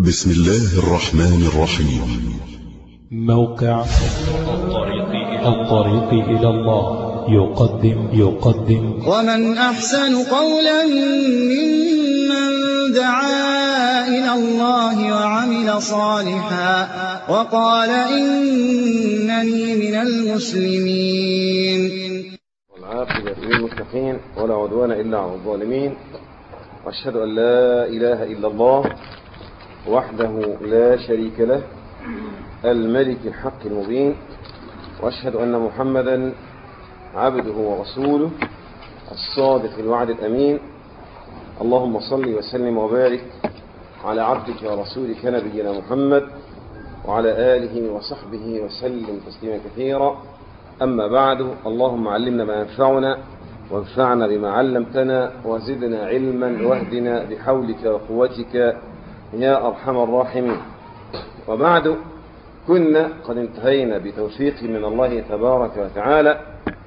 بسم الله الرحمن الرحيم. موقع الطريق إلى الله يقدم ومن أحسن قولا ممن دعا إلى الله وعمل صالحا وقال إنني من المسلمين. والعاقبة للمتقين ولا عدوان إلا على الظالمين، وأشهد أن لا إله إلا الله وحده لا شريك له الملك الحق المبين، وأشهد أن محمدا عبده ورسوله الصادق الوعد الأمين. اللهم صل وسلم وبارك على عبدك ورسولك نبينا محمد وعلى آله وصحبه وسلم تسليما كثيرا. أما بعد، اللهم علمنا ما ينفعنا وانفعنا بما علمتنا وزدنا علما واهدنا بحولك وقوتك يا أرحم الراحمين. وبعد، كنا قد انتهينا بتوفيق من الله تبارك وتعالى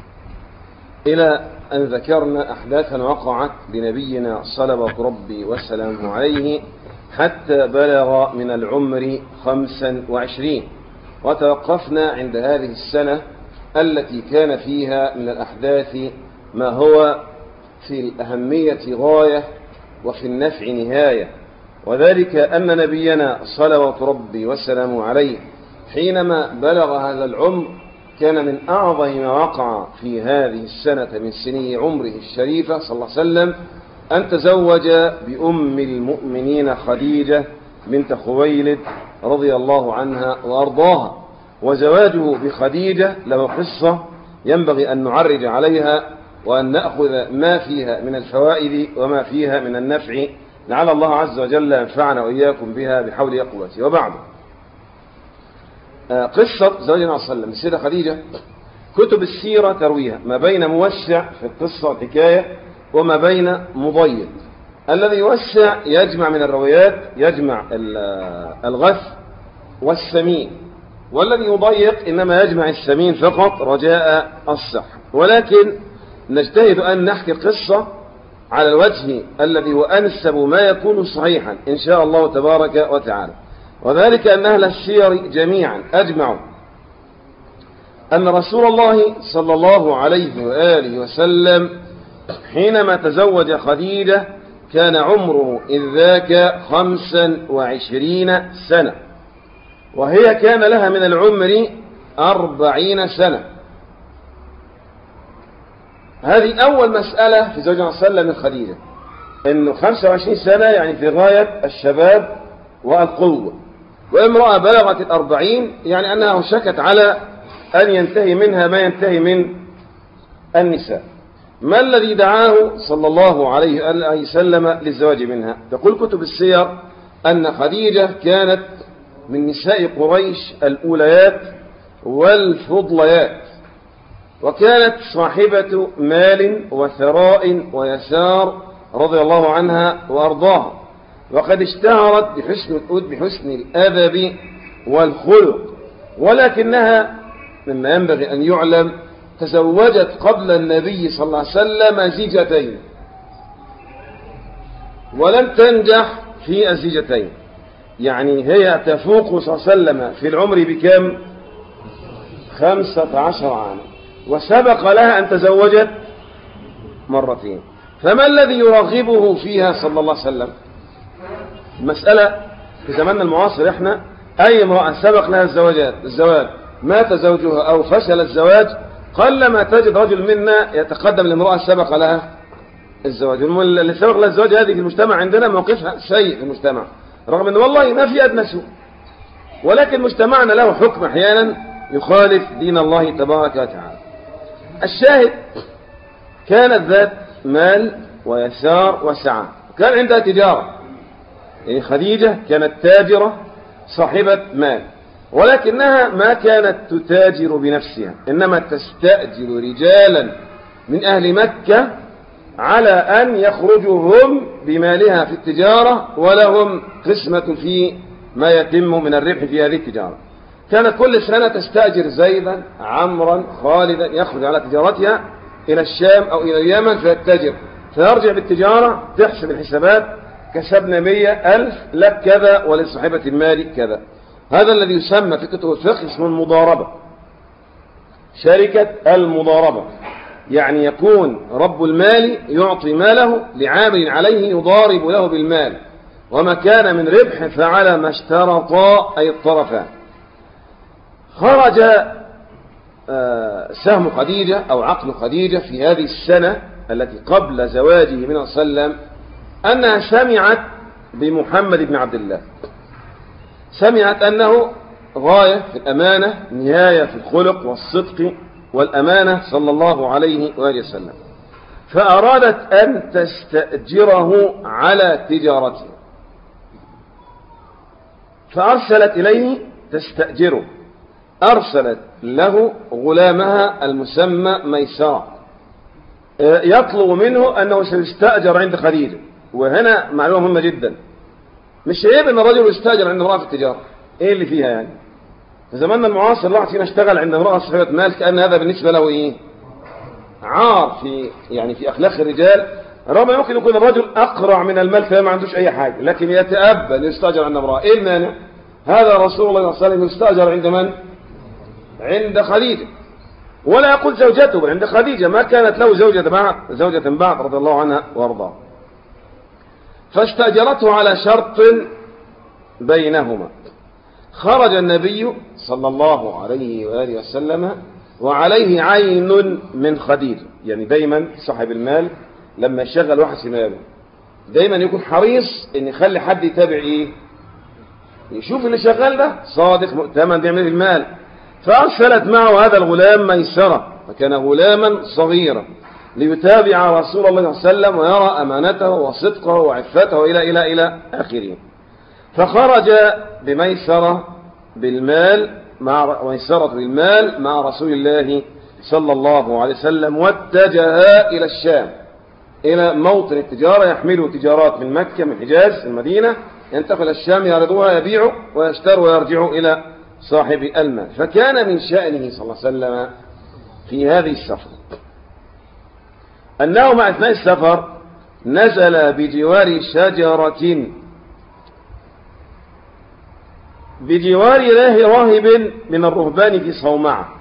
إلى أن ذكرنا أحداثا وقعت لنبينا صلوات ربي وسلامه عليه حتى بلغ من العمر 25، وتوقفنا عند هذه السنة التي كان فيها من الأحداث ما هو في الأهمية غاية وفي النفع نهاية، وذلك أن نبينا صلوات ربي وسلامه عليه حينما بلغ هذا العمر كان من أعظم ما وقع في هذه السنة من سني عمره الشريفة صلى الله عليه وسلم أن تزوج بأم المؤمنين خديجة بنت خويلد رضي الله عنها وأرضاها. وزواجه بخديجة له قصة ينبغي أن نعرج عليها وأن نأخذ ما فيها من الفوائد وما فيها من النفع، لعل الله عز وجل ينفعنا وإياكم بها بحول قوته. وبعد، قصة زوجنا صلى الله عليه وسلم السيدة خديجة كتب السيرة ترويها ما بين موسع في القصة والحكاية وما بين مضيق. الذي يوسع يجمع من الروايات، يجمع الغث والسمين، والذي يضيق إنما يجمع السمين فقط رجاء الصحة. ولكن نجتهد أن نحكي القصة على الوجه الذي هو أنسب ما يكون صحيحا إن شاء الله تبارك وتعالى، وذلك أن أهل السير جميعا أجمعوا أن رسول الله صلى الله عليه وآله وسلم حينما تزوج خديجة كان عمره إذ ذاك 25 سنة، وهي كان لها من العمر 40 سنة. هذه أول مسألة في زوجنا صلى الله عليه وسلم من خديجة، أنه 25 سنة يعني في غاية الشباب والقوة، وامرأة بلغت 40 يعني أنها شكت على أن ينتهي منها ما ينتهي من النساء. ما الذي دعاه صلى الله عليه وسلم للزواج منها؟ تقول كتب السير أن خديجة كانت من نساء قريش الأوليات والفضليات، وكانت صاحبة مال وثراء ويسار رضي الله عنها وأرضاها، وقد اشتهرت بحسن الأدب والخلق، ولكنها مما ينبغي أن يعلم تزوجت قبل النبي صلى الله عليه وسلم زيجتين ولم تنجح في الزيجتين، يعني هي تفوق صلى الله عليه وسلم في العمر بكم 15 عاما، وسبق لها أن تزوجت مرتين. فما الذي يرغبه فيها صلى الله عليه وسلم؟ المسألة في زماننا المعاصر احنا أي امرأة سبق لها الزواج مات زوجها أو فشل الزواج قلما تجد رجل منا يتقدم لامرأة سبق لها الزواج. اللي سبق لها الزواج هذه في المجتمع عندنا موقفها سيء في المجتمع، رغم أن والله ما في أدنى سوء، ولكن مجتمعنا له حكم أحيانا يخالف دين الله تبارك وتعالى. الشاهد كانت ذات مال ويسار وسعة، وكان عندها تجارة، يعني خديجة كانت تاجرة صاحبة مال، ولكنها ما كانت تتاجر بنفسها، إنما تستأجر رجالا من أهل مكة على أن يخرجوا هم بمالها في التجارة ولهم قسمة في ما يتم من الربح في هذه التجارة. كانت كل سنة تستأجر زيدا عمرا خالدا يخرج على تجارتها إلى الشام أو إلى اليمن فيتجر، فيرجع بالتجارة تحسب الحسابات كسبنا 100,000 لك كذا ولصاحبة المال كذا. هذا الذي يسمى في كتب الفقه اسمه المضاربة، شركة المضاربة. يعني يكون رب المال يعطي ماله لعامل عليه يضارب له بالمال، وما كان من ربح فعلى ما اشترطا أي الطرفان. خرج سهم خديجة أو عقل خديجة في هذه السنة التي قبل زواجه من صلى الله عليه وسلم أنها سمعت بمحمد بن عبد الله، سمعت أنه غاية في الأمانة، نهاية في الخلق والصدق والأمانة صلى الله عليه وآله وسلم، فأرادت أن تستأجره على تجارته، فأرسلت إليه تستأجره. أرسلت له غلامها المسمى ميسرة يطلب منه أنه سيستأجر عند خديجة. وهنا معلومة مهمة جدا، مش عيب أن الرجل يستأجر عند امرأة في التجارة، إيه اللي فيها يعني؟ في زماننا المعاصر الواحد فينا اشتغل عند امرأة صاحبة مال كأن هذا بالنسبة له إيه؟ عار في أخلاق الرجال، رغم ممكن يكون الرجل أقرع من المال فما عندوش أي حاجة، لكن يتأبى أن يستأجر عند امرأة. إيه المانع؟ هذا رسول الله صلى الله عليه وسلم يستأجر عند من؟ عند خديجة، ولا يقول زوجته بل عند خديجة، ما كانت له زوجة بعد رضي الله عنها وارضاها. فاستأجرته على شرط بينهما. خرج النبي صلى الله عليه وآله وسلم وعليه عين من خديجة. يعني دايما صاحب المال لما يشغل واحد في ماله دايما يكون حريص ان يخلي حد يتابع ايه، يشوف اللي شغال ده صادق مؤتمن بيعمل المال. فأرسلت معه هذا الغلام ميسرة، فكان غلاما صغيرا، ليتابع رسول الله صلى الله عليه وسلم ويرى أمانته وصدقه وعفته إلى آخره. فخرج بميسرة بالمال مع رسول الله صلى الله عليه وسلم، واتجها إلى الشام، إلى موطن التجارة، يحملوا تجارات من مكة من حجاز المدينة، ينتقل الشام يعرضوها يبيعوا ويشتروا ويرجعوا إلى صاحب المال. فكان من شأنه صلى الله عليه وسلم في هذه السفر أنه مع أثناء السفر نزل بجوار شجرة بجوار راهب من الرهبان في صومعة.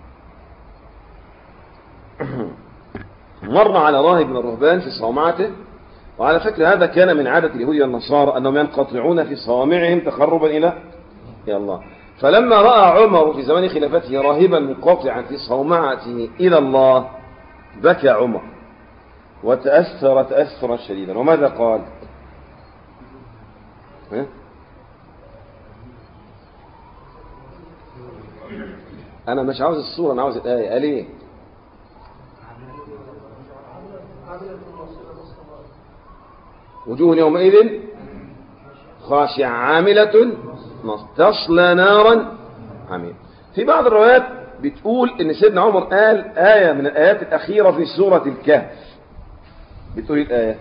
مر على راهب من الرهبان في صومعته، وعلى فكرة هذا كان من عادة اليهود والنصارى أنهم ينقطعون في صوامعهم تقربا إلى الله. فلما رأى عمر في زمان خلافته راهبا منقطعا في صومعته إلى الله بكى عمر وتأثر تأثرا شديدا. وماذا قال؟ أنا مش عاوز الصورة، أنا عاوز الآية. قال إيه؟ وجوه يومئذ خاشعة عاملة تصلى نارا حميم. في بعض الروايات بتقول ان سيدنا عمر قال آية من الآيات الأخيرة في سورة الكهف. بتقول الآية: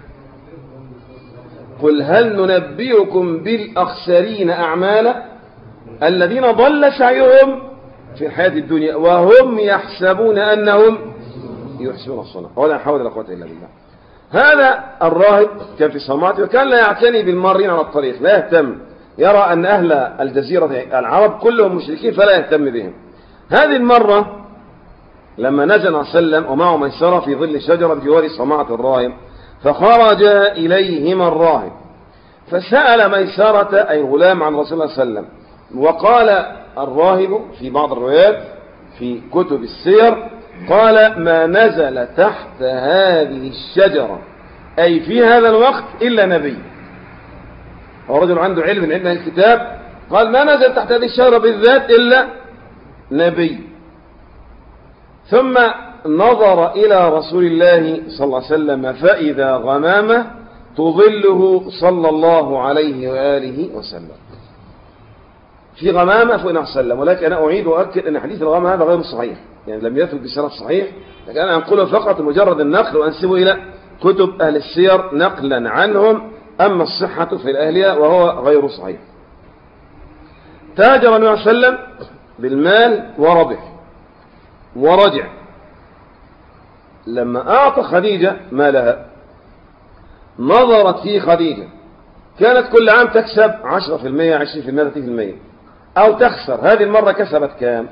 قل هل ننبئكم بالأخسرين أعمالا الذين ضل سعيهم في الحياة الدنيا وهم يحسبون أنهم يحسنون صنعا ولا حول ولا قوة إلا بالله. هذا الراهب كان في صومعته وكان لا يعتني بالمارين على الطريق، لا يهتم، يرى أن أهل الجزيرة العرب كلهم مشركين فلا يهتم بهم. هذه المرة لما نزل صلى الله عليه وسلم ومعه ميسرة في ظل شجرة بجوار صومعة الراهب، فخرج إليهما الراهب فسأل ميسرة أي غلام عن رسول الله صلى الله عليه وسلم. وقال الراهب في بعض الروايات في كتب السير قال: ما نزل تحت هذه الشجرة أي في هذا الوقت إلا نبي. هو رجل عنده علم من علم الكتاب، قال: ما نزل تحت هذه الشجرة بالذات إلا نبي. ثم نظر إلى رسول الله صلى الله عليه وسلم فإذا غمامة تظله صلى الله عليه وآله وسلم. في غمامة فوق النبي صلى الله عليه وسلم، ولكن أنا أعيد وأؤكد أن حديث الغمامة هذا غير صحيح، يعني لم يثبت بسند صحيح، لكن أنا أنقله فقط مجرد النقل وأنسبه إلى كتب أهل السير نقلا عنهم، أما الصحة في الأهلية وهو غير صحيح. تاجر النبي صلى الله عليه وسلم بالمال وربح ورجع. لما أعطى خديجة مالها نظرت في خديجة كانت كل عام تكسب 10%، 20%، 30%، أو تخسر. هذه المرة كسبت كام؟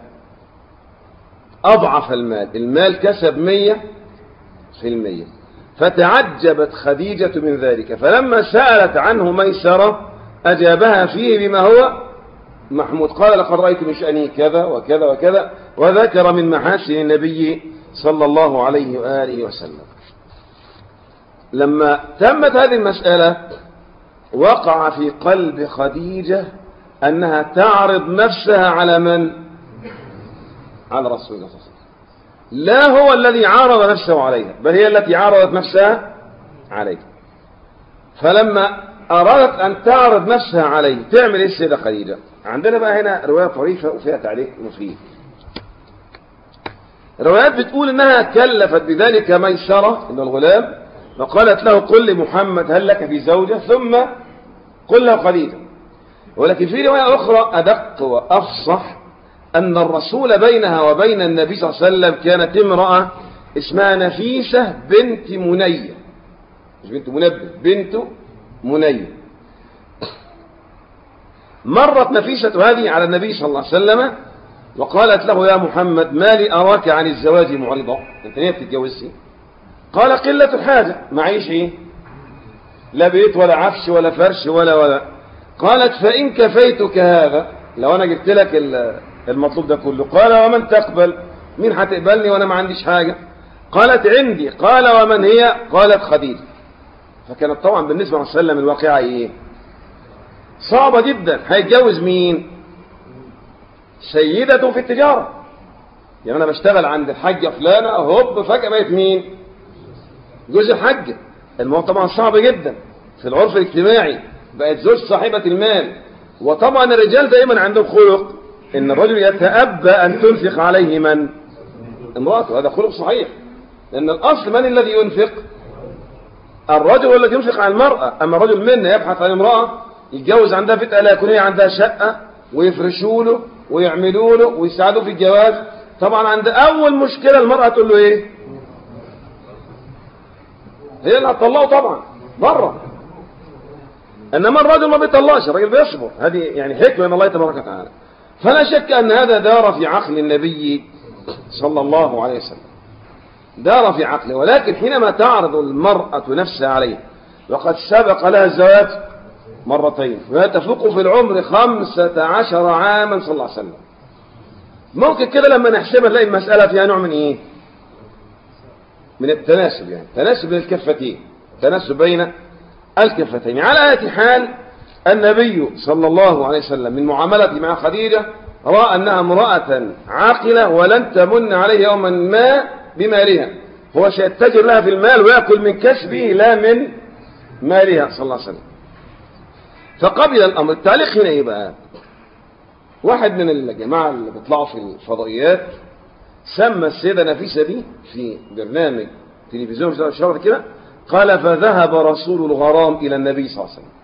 أضعف المال كسب 100%. فتعجبت خديجة من ذلك، فلما سألت عنه ميسرة أجابها فيه بما هو محمود. قال لقد رأيت من شأنه كذا وكذا وكذا، وذكر من محاسن النبي صلى الله عليه وآله وسلم. لما تمت هذه المسألة وقع في قلب خديجة أنها تعرض نفسها على من؟ على رسول الله صلى الله عليه وسلم. لا هو الذي عارض نفسه عليها، بل هي التي عارضت نفسها عليه. فلما أرادت أن تعرض نفسها عليه تعمل إيه السيدة خديجة؟ عندنا بقى هنا رواية طريفة وفيها تعليق مفيد. روايات بتقول إنها كلفت بذلك ميسرة إنه الغلام، وقالت له قل لمحمد هل لك في زوجة، ثم قل له خديجة. ولكن في رواية أخرى أدق وأفصح أن الرسول بينها وبين النبي صلى الله عليه وسلم كانت امرأة اسمها نفيسة بنت منية، مش بنت منبه، بنت منية. مرت نفيسة هذه على النبي صلى الله عليه وسلم وقالت له يا محمد ما لي أراك عن الزواج معرضة، أنت ليه بتتجوزي؟ قال قلة الحاجة، معيش إيه؟ لا بيت ولا عفش ولا فرش ولا. قالت فإن كفيتك هذا، لو أنا جبت لك المطلوب ده كله. قال ومن تقبل؟ مين هتقبلني وأنا ما عنديش حاجة؟ قالت عندي. قال ومن هي؟ قالت خديجة. فكانت طبعا بالنسبة للرسول صلى الله عليه وسلم الواقعة إيه؟ صعبة جدا. هيتجوز مين؟ سيدة في التجارة، يعني أنا بشتغل عند الحاجة فلانة، هوب فجأة بقيت مين؟ جوز الحاجة. الموضوع طبعا صعب جدا في العرف الاجتماعي، بقت زوج صاحبة المال. وطبعا الرجال دائما عندهم خلق ان الرجل يتأبى ان تنفق عليه من؟ امرأته. هذا خلق صحيح، لان الاصل من الذي ينفق؟ الرجل هو الذي ينفق على المرأة. اما الرجل منا يبحث عن امرأة يتجوز عندها فتاة لا يكون هي عندها شقة ويفرشوا له ويعملوا له ويساعدوه في الجواز. طبعا عند اول مشكلة المرأة تقول له ايه؟ هي اللي هتطلقه طبعا بره. انما الرجل ما بيطلقش، الرجل بيصبر. هذه يعني حكمة من الله تبارك وتعالى. فلا شك ان هذا دار في عقل النبي صلى الله عليه وسلم، دار في عقله. ولكن حينما تعرض المرأة نفسها عليه وقد سبق لها الزواج مرتين وهي تفوق في العمر 15 عاما صلى الله عليه وسلم، ممكن كده لما نحسبها نلاقي المسألة فيها نوع من ايه؟ من التناسب، يعني تناسب بين الكفتين، تناسب بين الكفتين. على أي حال النبي صلى الله عليه وسلم من معاملته مع خديجة رأى أنها امرأة عاقلة ولن تمن عليه يوما ما بمالها، هو سيتجر لها في المال ويأكل من كسبه لا من مالها صلى الله عليه وسلم. فقبل الأمر. التعليق هنا إيه بقى؟ واحد من الجماعة اللي بيطلعوا في الفضائيات سمى السيدة نفيسة دي في برنامج تلفزيون شهر كده، قال فذهب رسول الغرام إلى النبي صلى الله عليه وسلم.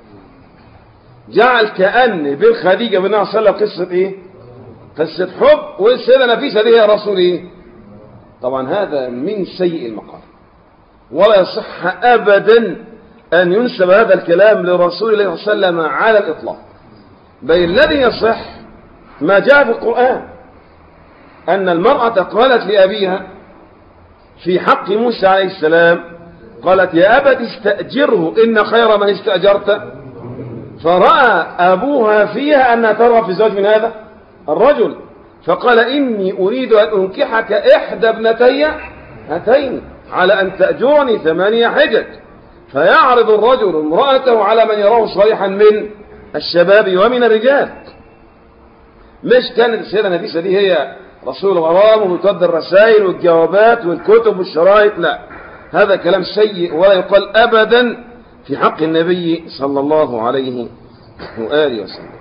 جعل كأن بين خديجة بن صلى الله عليه وسلم قصة إيه؟ قصة حب، والسيدة نفيسة دي هي رسول إيه؟ طبعا هذا من سيء المقال، ولا يصح أبدا أن ينسب هذا الكلام لرسول الله صلى الله عليه وسلم على الإطلاق. بل الذي يصح ما جاء في القرآن أن المرأة قالت لأبيها في حق موسى عليه السلام، قالت يا أبت استأجره إن خير من استأجرت. فرأى أبوها فيها أنها ترغب في الزواج من هذا الرجل، فقال إني أريد أن أنكحك إحدى ابنتي هاتين على أن تأجرني 8 حجج. فيعرض الرجل امرأته على من يراه صالحا من الشباب ومن الرجال. مش كانت السيدة نفيسة دي هي رسول الغرام وبتودي الرسائل والجوابات والكتب والشرايط، لا، هذا كلام سيء ولا يقال أبدا في حق النبي صلى الله عليه وآله وسلم.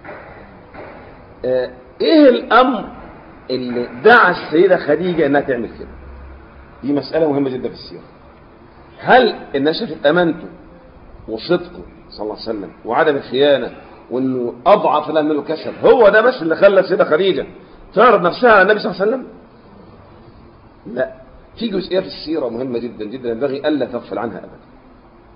ايه الأمر اللي دعا السيدة خديجة انها تعمل كده؟ دي مسألة مهمة جدا في السيرة. هل الناس شافت أمانته وصدقه صلى الله عليه وسلم وعدم الخيانة وانه اضعف له منه كسل، هو ده بس اللي خلى السيدة خديجة تعرض نفسها على النبي صلى الله عليه وسلم؟ لا، في جزئية في السيرة مهمة جدا جدا ينبغي ألا تغفل عنها أبدا.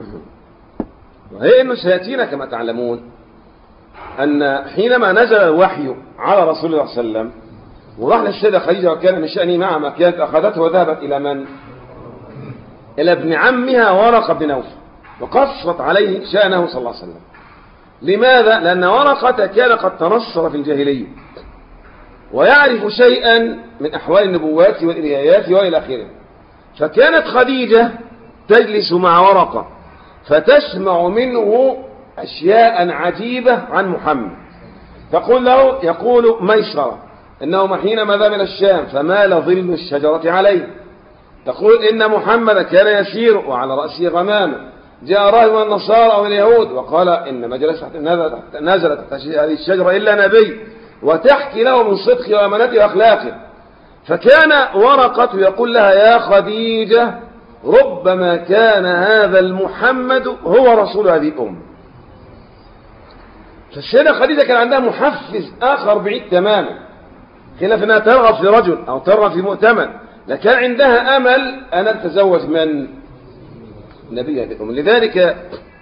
وهي أنه سيأتينا كما تعلمون أن حينما نزل الوحي على رسول الله صلى الله عليه وسلم وراح للسيدة خديجة وكان من شأنه معها ما كانت أخذته وذهبت إلى من؟ إلى ابن عمها ورقة بن نوفل وقصت عليه شأنه صلى الله عليه وسلم. لماذا؟ لأن ورقة كان قد تنصر في الجاهلية ويعرف شيئا من أحوال النبوات والإلهيات وإلى آخره. فكانت خديجة تجلس مع ورقة فتسمع منه أشياء عجيبة عن محمد. يقول ميسرة إنه حينما ذهب إلى الشام فمال ظل الشجرة عليه. تقول إن محمد كان يسير وعلى رأسه غمامة. جاء راهب من النصارى أو اليهود وقال إن ما جلس نزلت تحت هذه الشجرة إلا نبي، وتحكي له من صدقه وأمانته وأخلاقه. فكان ورقة يقول لها يا خديجة ربما كان هذا المحمد هو رسول هذه الأمة. فالسيدة خديجة كان عندها محفز آخر بعيد تماما، خلاف أنها ترغب في رجل أو ترغب في مؤتمن، لكن عندها أمل أن تتزوج من نبي هذه الأمة. لذلك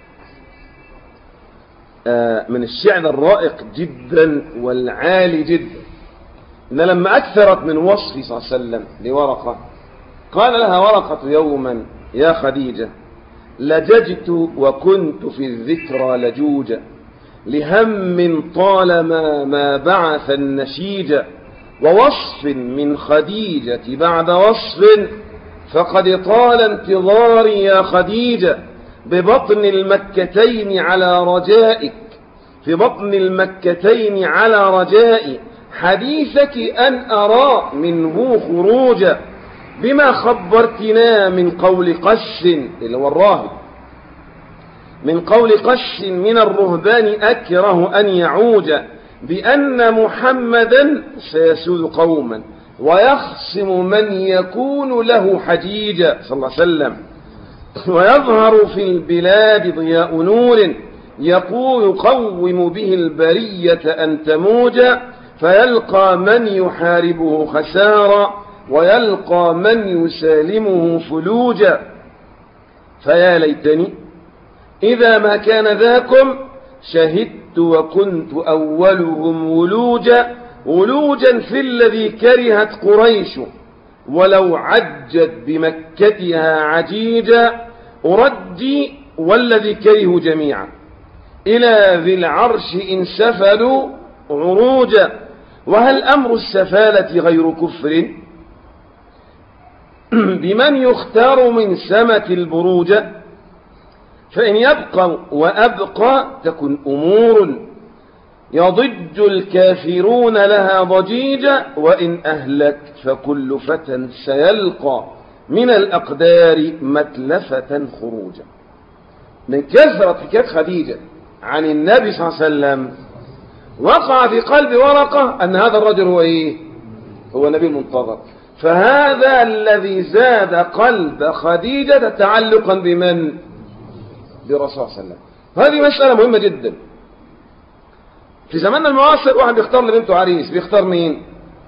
من الشعر الرائق جدا والعالي جدا إن لما أكثرت من وصفه صلى الله عليه وسلم لورقة قال لها ورقة يوما يا خديجة لججت وكنت في الذكرى لجوجا لهم طالما ما بعث النشيج ووصف من خديجة بعد وصف فقد طال انتظاري يا خديجة ببطن المكتين على رجائك في بطن المكتين على رجائي حديثك أن أرى منه خروجا بما خبرتنا من قول قس اللي هو الراهب من قول قس من الرهبان أكره أن يعوج بأن محمدا سيسود قوما ويخصم من يكون له حجيجا صلى الله عليه وسلم ويظهر في البلاد ضياء نور يقوم به البرية أن تموج فيلقى من يحاربه خسارا ويلقى من يسالمه فلوجا فيا ليتني إذا ما كان ذاكم شهدت وكنت أولهم ولوجا في الذي كرهت قريش ولو عجت بمكتها عجيجا أردي والذي كرهوا جميعا إلى ذي العرش إن سفلوا عروجا وهل أمر السفالة غير كفر بمن يختار من سمة البروج فإن يبقى وأبقى تكن أمور يضج الكافرون لها ضجيجا وإن أهلك فكل فتى سيلقى من الأقدار متلفة خروجا. من كثرة حكاية خديجة عن النبي صلى الله عليه وسلم وقع في قلب ورقة أن هذا الرجل هو إيه؟ هو النبي المنتظر. فهذا الذي زاد قلب خديجة تعلقا بمن؟ برسول الله صلى الله عليه وسلم. هذه مسألة مهمة جدا. في زماننا المعاصر واحد بيختار لبنته عريس بيختار مين؟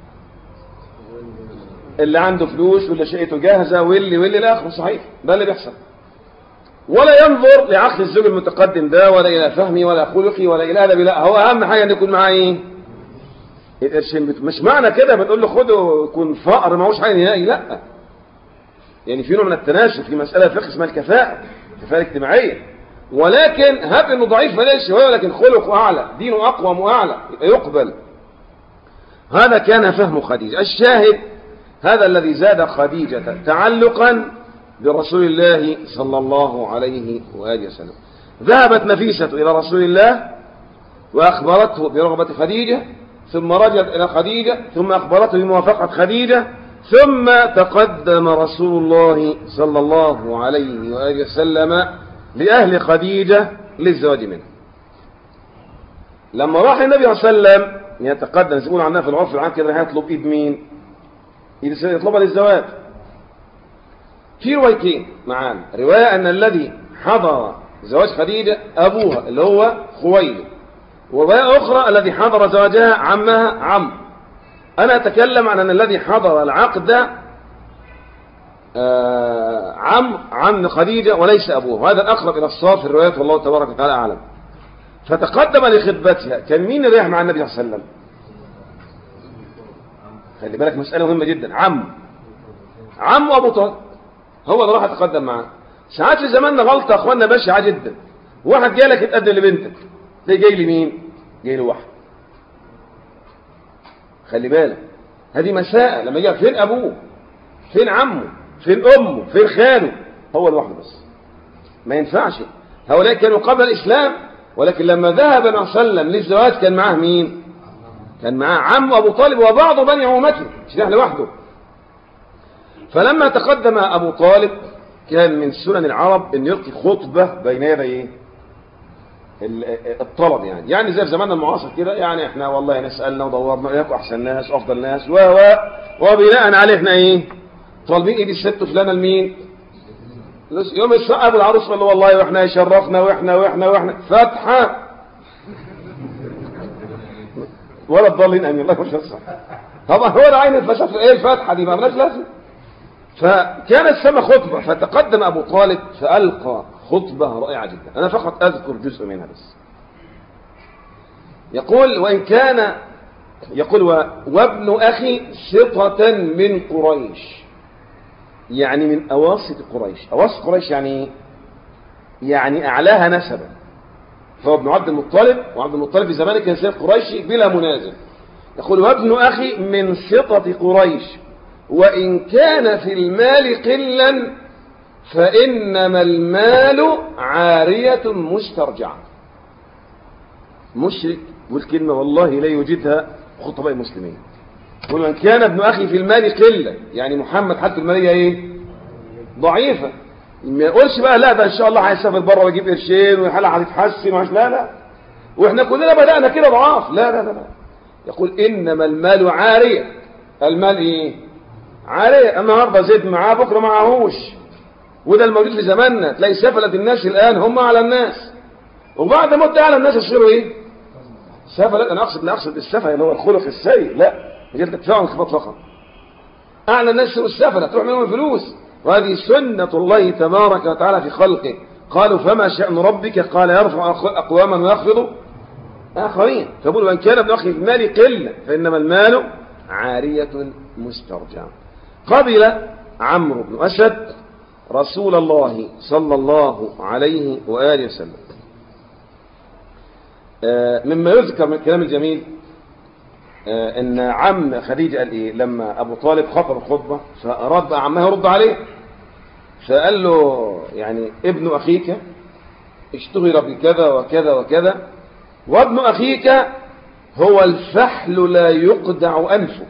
اللي عنده فلوس واللي شقته جاهزة واللي الآخر. صحيح ده اللي بيحصل، ولا ينظر لعقل الزوج المتقدم ده ولا إلى فهمي ولا خلقي ولا إلى أدبي. لا، هو أهم حاجة أن يكون معاه إيه؟ القرشين. مش معنى كده بنقول له خده يكون فقر معهوش حاجة نهائي، لا. يعني في نوع من التناسب في مسألة فقه اسمها الكفاءة اجتماعية، ولكن هب انه ضعيف فليس شويه ولكن خلقه اعلى دينه اقوم واعلى يبقى يقبل. هذا كان فهم خديجة. الشاهد هذا الذي زاد خديجة تعلقا برسول الله صلى الله عليه وآله وسلم. ذهبت نفيسة إلى رسول الله وأخبرته برغبة خديجة، ثم رجعت إلى خديجة، ثم أخبرته بموافقة خديجة، ثم تقدم رسول الله صلى الله عليه وآله وسلم لأهل خديجة للزواج منه. لما راح النبي صلى الله عليه وسلم يتقدم، يقول عنها في العرف العام كده هيطلب ايد مين؟ ايد يطلبها للزواج. في روايتين معانا، رواية ان الذي حضر زواج خديجة ابوها اللي هو خويلد، ورواية اخرى الذي حضر زواجها عمها عمرو. انا اتكلم عن ان الذي حضر العقد عم خديجة وليس أبوه، وهذا الأقرب إلى الصواب في الروايات والله تبارك وتعالى أعلم. فتقدم لخطبتها. كان مين اللي رايح مع النبي صلى الله عليه وسلم؟ خلي بالك مسألة مهمة جدا. عم أبو طالب هو اللي راح يتقدم معاه. ساعات في زماننا غلطة أخواننا بشعة جدا. واحد جاي لك يتقدم لبنتك، ده جاي لمين؟ جاي له واحد. خلي بالك هذه مساء. لما جاء فين أبوه؟ فين عمه؟ فين أمه؟ فين خاله؟ هو لوحده بس. ما ينفعش. هؤلاء كانوا قبل الإسلام، ولكن لما ذهب النبي صلى الله عليه وسلم للزواج كان معاه مين؟ كان معاه عم أبو طالب وبعض بني عمومته، مش راح لوحده. فلما تقدم أبو طالب كان من سنن العرب أن يلقي خطبة بين يدي الطلب، يعني زي في زماننا المعاصر كده. يعني احنا والله نسألنا ودورنا إياكم أحسن ناس وأفضل ناس وبناء عليه احنا ايه؟ طالبين ايدي الست فلانة لمين؟ يوم السقى ابو العروس قال له والله واحنا يشرفنا واحنا فتحة ولا الضالين امين الله مش صح. طبعا هو ده عين الفساد في ايه الفتحة دي ما بلاش لازم. فكانت سمى خطبة، فتقدم ابو طالب فألقى خطبة رائعة جدا. انا فقط اذكر جزء منها بس. يقول وان كان يقول وابن اخي سطة من قريش، يعني من أواسط قريش. أواسط قريش يعني أعلاها نسبا. فهو ابن عبد المطلب، وعبد المطلب في زمانه كان سيد قريشي بلا منازع. يقول وابن أخي من سطة قريش، وإن كان في المال قلا فإنما المال عارية مسترجعة. مشرك والكلمة والله لا يوجدها خطباء المسلمين. ومن كان ابن أخي في المال قلة، يعني محمد حالته المالية ايه؟ ضعيفة. ما يقولش بقى لا ده ان شاء الله هيسافر بره ويجيب قرشين والحالة هتتحسن لا واحنا كلنا بدأنا كده ضعاف. لا يقول انما المال عارية. المال ايه؟ عارية. النهارده زيد معاه بكره معهوش، وده الموجود في زماننا. تلاقي سفلة الناس الان هم على الناس، وبعد ما على الناس يصيروا ايه؟ سفلة. انا لا اقصد السفل اللي هو الخلق السيء، لا يجب تدفعوا انخفاض فقط. أعلى الناس السفلة تروح منهم الفلوس، وهذه سنة الله تبارك وتعالى في خلقه. قالوا فما شأن ربك؟ قال يرفع أقواما ويخفض آخرين. فقول وإن كان ابن أخي المال قلة فإنما المال عارية مسترجعة. قبل عمرو بن أسد رسول الله صلى الله عليه وآله وسلم. مما يذكر من الكلام الجميل ان عم خديجة قال ايه لما ابو طالب خطب الخطبة، فاراد بقى عمها يرد عليه، فقال له يعني ابن اخيك اشتهر بكذا وكذا وكذا، وابن اخيك هو الفحل لا يقدع انفه.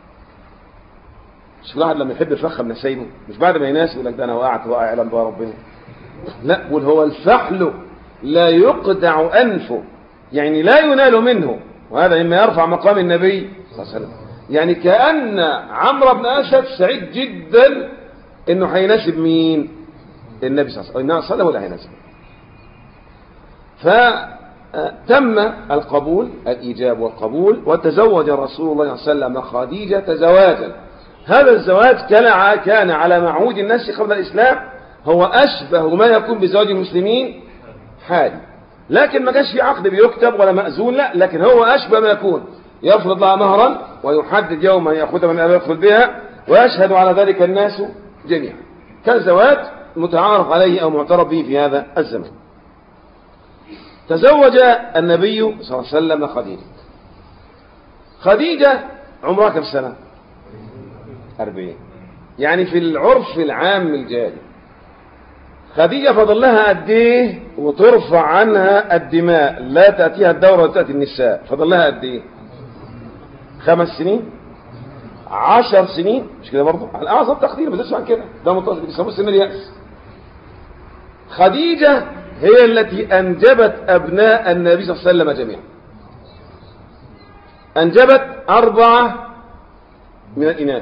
مش الواحد لما يحب يفخم نسايبه مش بعد ما يناسب يقول لك ده انا وقعت وقع يعلم بقى ربنا، لا، قول هو الفحل لا يقدع انفه، يعني لا ينال منه. وهذا مما يرفع مقام النبي صلى الله عليه وسلم. يعني كأن عمرو بن أسد سعيد جدا انه هيناسب مين؟ النبي صلى الله عليه وسلم ولا هيناسب. فتم القبول، الإيجاب والقبول، وتزوج رسول الله صلى الله عليه وسلم خديجة زواجا. هذا الزواج كان على معهود الناس قبل الإسلام، هو أشبه ما يكون بزواج المسلمين حالي، لكن ما كانش في عقد بيكتب ولا مأذون، لا، لكن هو أشبه ما يكون يفرض لها مهرا ويحدد يوما يأخذها من أبي يدخل بها، ويشهد على ذلك الناس جميعا. كان زواج متعارف عليه أو معترف به في هذا الزمان. تزوج النبي صلى الله عليه وسلم خديجة. خديجة عمرها كم سنة؟ 40. يعني في العرف العام الجاري خديجة فضل لها قد ايه وترفع عنها الدماء، لا تأتيها الدورة وتأتي النساء، فضل لها قد ايه؟ 5 سنين 10 سنين، مش كده برضه؟ على أعظم تقدير، بس عن كده ده منتصف بيسموه سن اليأس. خديجة هي التي أنجبت أبناء النبي صلى الله عليه وسلم جميعا. أنجبت 4 من الإناث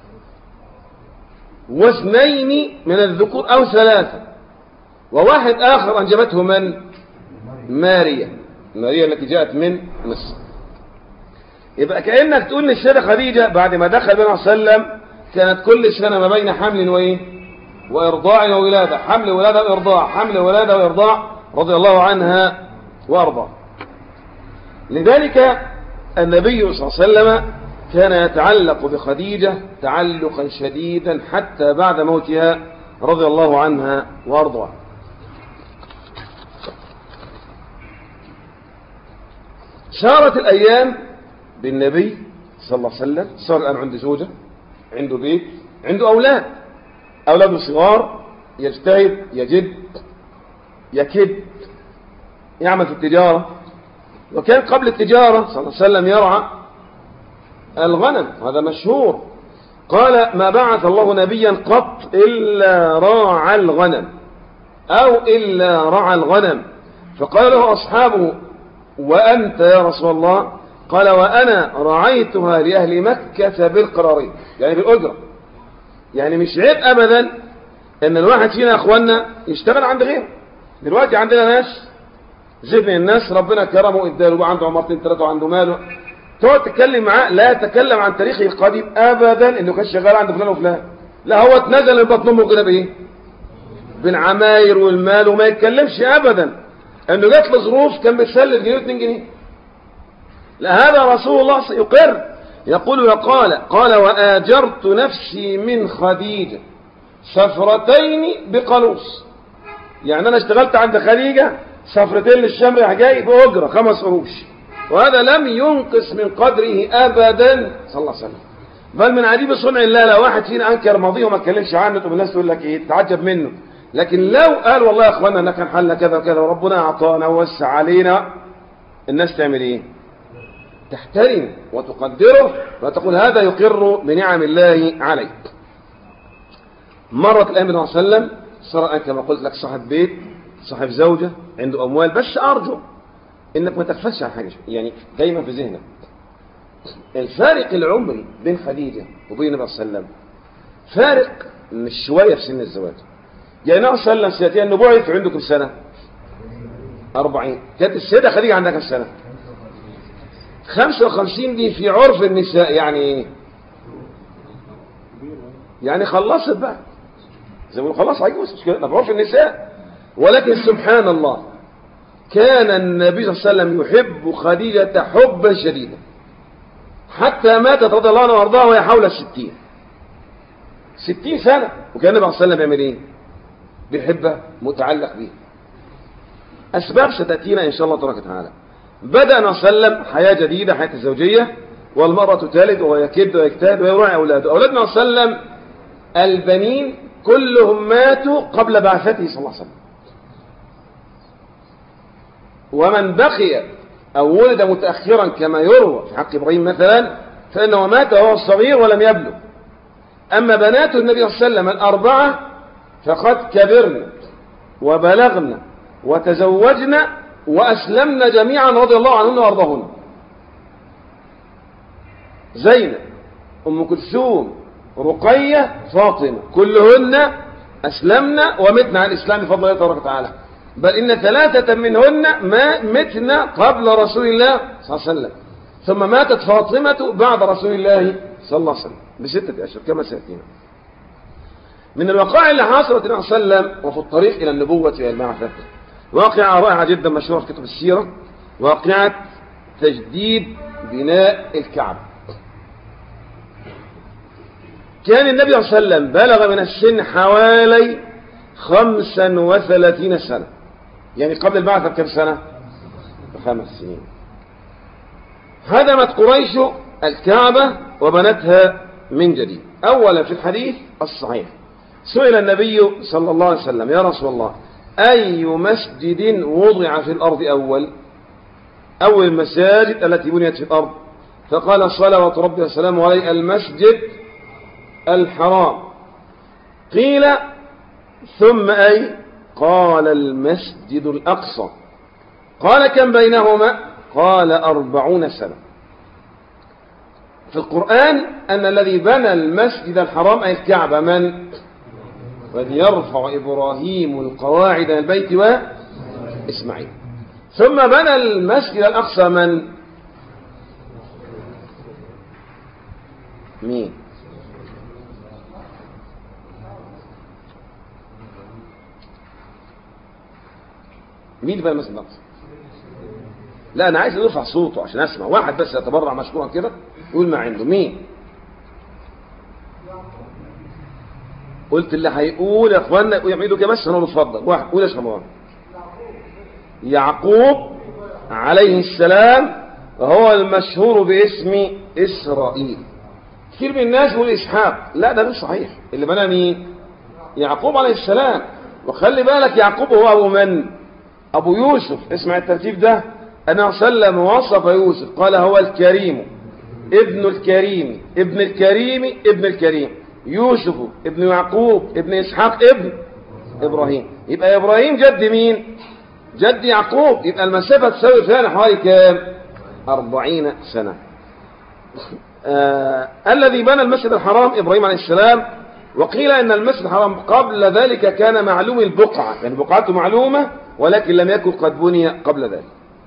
و2 من الذكور أو 3، وواحد آخر أنجبته من؟ ماريا التي جاءت من مصر. يبقى كأنك تقول للسيدة خديجة بعد ما دخل النبي صلى الله عليه وسلم كانت كل سنة ما بين حمل وإرضاع وولادة، حمل ولادة وإرضاع، حمل ولادة وإرضاع، رضي الله عنها وأرضاه. لذلك النبي صلى الله عليه وسلم كان يتعلق بخديجة تعلقا شديدا حتى بعد موتها رضي الله عنها وأرضاها. سارت الأيام بالنبي صلى الله عليه وسلم، صار الآن عنده زوجة، عنده بيت، عنده أولاده صغار، يجتهد، يجد، يكد، يعمل في التجارة. وكان قبل التجارة صلى الله عليه وسلم يرعى الغنم، هذا مشهور. قال: ما بعث الله نبيا قط إلا راعى الغنم أو إلا رعى الغنم. فقال له أصحابه: وأنت يا رسول الله؟ قال: وأنا رعيتها لأهل مكة بالقرارين، يعني بالأجرة. يعني مش عيب أبدا إن الواحد فينا أخواننا يشتغل عند غيره. دلوقتي عندنا ناس زي من الناس ربنا كرمه اداله عنده عمرتين ثلاثة وعنده ماله، تقعد تتكلم معاه لا يتكلم عن تاريخه القديم أبدا إنه كان شغال عند فلان وفلان، لا هو اتنزل من بطن أمه كده بإيه؟ بالعماير والمال، وما يتكلمش أبدا إنه جات له ظروف كان بيتسلف جنيه و2 جنيه. لا، هذا رسول الله يقر، يقول قال: وآجرت نفسي من خديجة سفرتين بقلوص. يعني أنا اشتغلت عند خديجة سفرتين للشام جاي بأجرة 5 قروش، وهذا لم ينقص من قدره أبدا صلى الله عليه وسلم. بل من عجيب صنع الله، لو واحد فينا أنكر ماضيه وما اتكلمش عنه تقول الناس تقول لك إيه، تعجب منه. لكن لو قال والله يا أخوانا أنك كان حالنا كذا وكذا وربنا أعطانا ووسع علينا، الناس تعمل إيه؟ تحترم وتقدره وتقول هذا يقر بنعم الله عليك. مرت الأيام النبي صلى الله عليه وسلم، صار كما قلت لك صاحب بيت، صاحب زوجة، عنده أموال، بس أرجو إنك ما تغفلش عن حاجة، يعني دايما في ذهنك الفارق العمري بين خديجة وبين النبي صلى الله عليه وسلم فارق مش شوية في سن الزواج. يعني النبي صلى الله عليه وسلم سنتين النبوة عنده كم سنة؟ 40. كانت السيدة خديجة عندها كم سنة؟ 55. دي في عرف النساء يعني خلصت بقى، زي ما بيقولوا خلاص عجوز، مش كده؟ في عرف النساء. ولكن سبحان الله كان النبي صلى الله عليه وسلم يحب خديجة حبا شديدا حتى ماتت رضي الله عنها وارضاها وهي حول 60 سنة. وكان النبي صلى الله عليه وسلم بيعمل ايه؟ بيحبها، متعلق بيها. أسباب ستأتينا إن شاء الله تبارك وتعالى. بدأ النبي صلى الله عليه وسلم حياة جديدة، حياة الزوجية، والمرأة تلد ويكد ويجتهد ويراعي أولاده. أولادنا صلى الله عليه وسلم البنين كلهم ماتوا قبل بعثته صلى الله عليه وسلم، ومن بقي أو ولد متأخرا كما يروى في حق إبراهيم مثلا فإنه مات وهو صغير ولم يبلغ. أما بنات النبي صلى الله عليه وسلم 4 فقد كبرن وبلغن وتزوجن وأسلمن جميعا رضي الله عنهن وأرضاهن. زينب، أم كلثوم، رقية، فاطمة، كلهن أسلمن ومتن على الإسلام بفضل الله تبارك وتعالى. بل إن 3 منهن متن قبل رسول الله صلى الله عليه وسلم، ثم ماتت فاطمة بعد رسول الله صلى الله عليه وسلم ب6 أشهر كما سيأتينا. من الوقائع اللي حصلت النبي صلى الله عليه وسلم وفي الطريق إلى النبوة والى البعثة واقعة رائعة جدا مشهورة في كتب السيرة، واقعة تجديد بناء الكعبة. كان النبي صلى الله عليه وسلم بلغ من السن حوالي 35 سنة، يعني قبل البعثة بكم سنة؟ ب5 سنين. هدمت قريش الكعبة وبنتها من جديد. أولا في الحديث الصحيح سئل النبي صلى الله عليه وسلم: يا رسول الله، أي مسجد وضع في الأرض أول المساجد التي بنيت في الأرض؟ فقال صلوات ربي وسلامه عليه: المسجد الحرام. قيل: ثم أي؟ قال: المسجد الأقصى. قال: كم بينهما؟ قال: 40 سنة. في القرآن أن الذي بنى المسجد الحرام أي الكعبة من؟ وإذ يرفع إبراهيم القواعد من البيت وإسماعيل. ثم بنى المسجد الأقصى من؟ مين؟ مين اللي بنى المسجد الأقصى؟ لا أنا عايز يرفع صوته عشان أسمع، واحد بس يتبرع مشكورا كده يقول ما عنده. مين؟ قلت اللي هيقول يا اخوانا يعملوا كده بس. انا بتفضل واحد قول يا شباب. يعقوب عليه السلام وهو المشهور باسم إسرائيل. كثير من الناس يقول إسحاق، لا ده مش صحيح. اللي بنى مين؟ يعقوب عليه السلام. وخلي بالك يعقوب هو أبو من؟ أبو يوسف. اسمع الترتيب ده. أنه سلم وصف يوسف قال هو الكريم ابن الكريم ابن الكريم ابن الكريم، يوسف ابن يعقوب ابن إسحاق ابن إبراهيم. يبقى إبراهيم جد مين؟ جد يعقوب. يبقى المسافة تساوي فيها حوالي كام؟ 40 سنة. الذي بنى المسجد الحرام إبراهيم عليه السلام. وقيل أن المسجد الحرام قبل ذلك كان معلوم البقعة، يعني بقعته معلومة ولكن لم يكن قد بني قبل ذلك.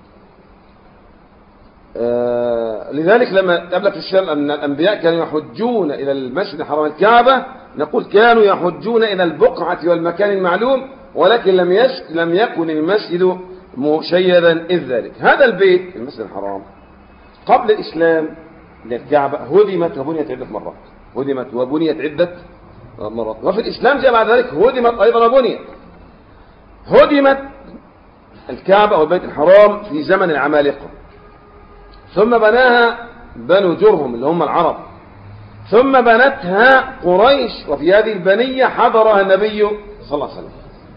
لذلك لما قبل في السلام أن الأنبياء كانوا يحجون إلى المسجد الحرام الكعبة، نقول كانوا يحجون إلى البقعة والمكان المعلوم، ولكن لم يكن المسجد مشيدا إذ ذلك. هذا البيت المسجد الحرام قبل الإسلام للكعبة هدمت وبنيت عدة مرات، هدمت وبنيت عدة مرات، وفي الإسلام جاء بعد ذلك هدمت أيضا وبنيت. هدمت الكعبة أو البيت الحرام في زمن العمالقة، ثم بناها بنو جرهم اللي هم العرب، ثم بنتها قريش، وفي هذه البنية حضرها النبي صلى الله عليه وسلم.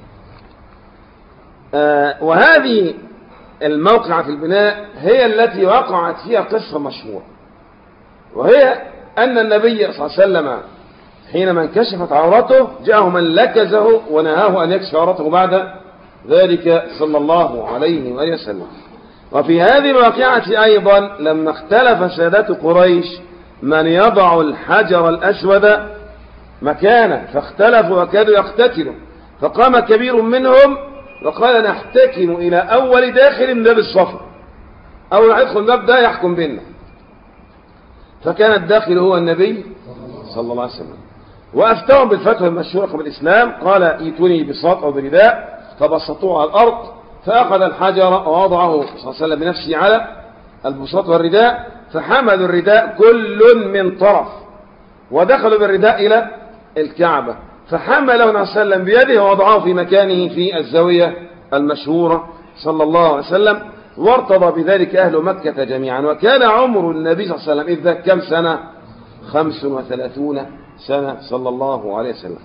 وهذه الموقعة في البناء هي التي وقعت فيها قصة مشهورة، وهي أن النبي صلى الله عليه وسلم حينما انكشفت عورته جاءه من لكزه ونهاه أن يكشف عورته بعد ذلك صلى الله عليه وآله وسلم. وفي هذه الواقعة أيضا لما اختلف سادات قريش من يضع الحجر الأسود مكانه، فاختلفوا وكادوا يقتتلوا، فقام كبير منهم وقال نحتكم إلى أول داخل من باب الصفا، أول يدخل الباب ده يحكم بيننا. فكان الداخل هو النبي صلى الله عليه وسلم، وأفتهم بالفتوى المشهورة قبل الإسلام، قال ايتوني بساط أو برداء، فبسطوه على الأرض، فأخذ الحجر ووضعه صلى الله عليه وسلم بنفسه على البساط والرداء، فحملوا الرداء كل من طرف ودخلوا بالرداء إلى الكعبة، فحمله النبي صلى الله عليه وسلم بيده ووضعه في مكانه في الزاوية المشهورة صلى الله عليه وسلم، وارتضى بذلك أهل مكة جميعا. وكان عمر النبي صلى الله عليه وسلم إذ ذاك كم سنة؟ 35 سنة صلى الله عليه وسلم.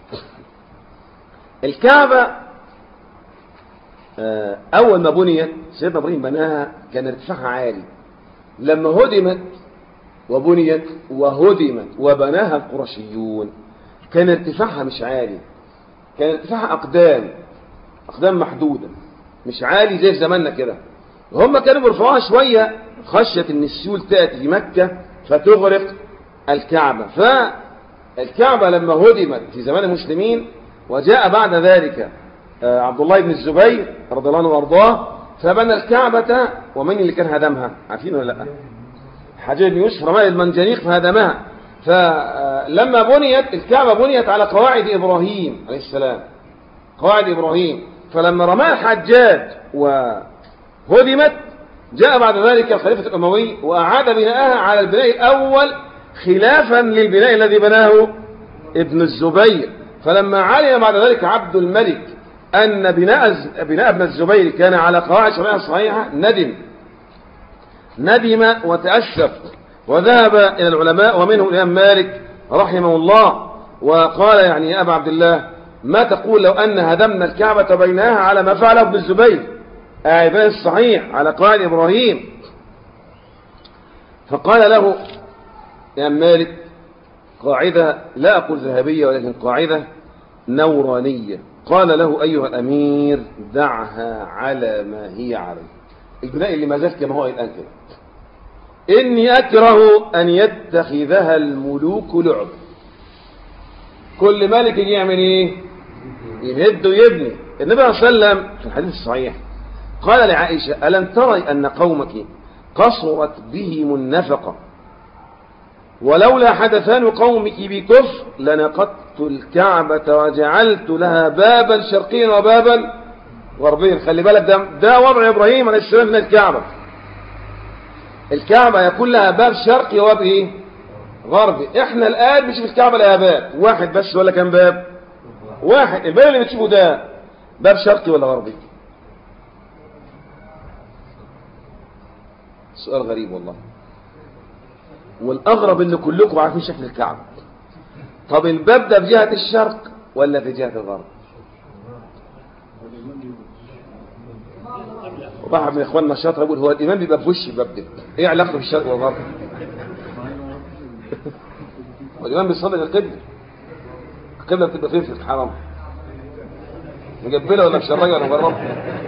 الكعبة أول ما بنيت سيدنا إبراهيم بناها كان ارتفاعها عالي. لما هدمت وبنيت وهدمت وبناها القرشيون كان ارتفاعها مش عالي، كان ارتفاعها أقدام محدودة، مش عالي زي زماننا كده. وهم كانوا بيرفعوها شوية خشية إن السيول تأتي في مكة فتغرق الكعبة. فالكعبة لما هدمت في زمان المسلمين وجاء بعد ذلك عبد الله بن الزبير رضي الله عنه وارضاه فبنى الكعبة. ومن اللي كان هدمها؟ عارفين ولا لا؟ حجاج بن يوسف رمى المنجنيق فهدمها. فلما بنيت الكعبة بنيت على قواعد إبراهيم عليه السلام، قواعد إبراهيم. فلما رماها الحجاج وهدمت جاء بعد ذلك الخليفة الأموي وأعاد بناءها على البناء الأول خلافا للبناء الذي بناه ابن الزبير. فلما علم بعد ذلك عبد الملك أن بناء ابن الزبير كان على قواعد شرعية صحيحة ندم وتأسف وذهب إلى العلماء ومنهم الإمام مالك رحمه الله وقال يعني يا أبا عبد الله ما تقول لو أن هدمنا الكعبة بينها على ما فعله ابن الزبير بناء الصحيح على قواعد إبراهيم؟ فقال له الإمام مالك قاعدة لا أقول ذهبية ولكن قاعدة نورانية. قال له أيها الأمير دعها على ما هي عليه، البناء اللي ما زال كما هو الآن كده. إني أكره أن يتخذها الملوك لعب. كل ملك يجي يعمل إيه؟ يهد ويبني. النبي صلى الله عليه وسلم في الحديث الصحيح قال لعائشة ألم تري أن قومك قصرت بهم النفقة ولولا حدثان قومك بكفر لنقضت الكعبة وجعلت لها بابا شرقيا وبابا غربيا. خلي بالك ده وضع إبراهيم عليه السلام من الكعبة. الكعبة يكون لها باب شرقي وباب إيه؟ غربي. إحنا الآن مش في الكعبة لها باب واحد بس ولا كم باب؟ واحد. الباب اللي بتشوفه ده باب شرقي ولا غربي؟ سؤال غريب والله. والأغرب إن كلكم عارفين شكل الكعبة. طب الباب ده في جهة الشرق ولا في جهة الغرب؟ واحد من إخواننا الشاطر يقول هو الإمام بيبقى في وش الباب ده، إيه علاقته بالشرق والغرب؟ والإمام بيصلي للقبلة. القبلة بتبقى فين في الحرم؟ مقبلة ولا مشرقة ولا مغربة؟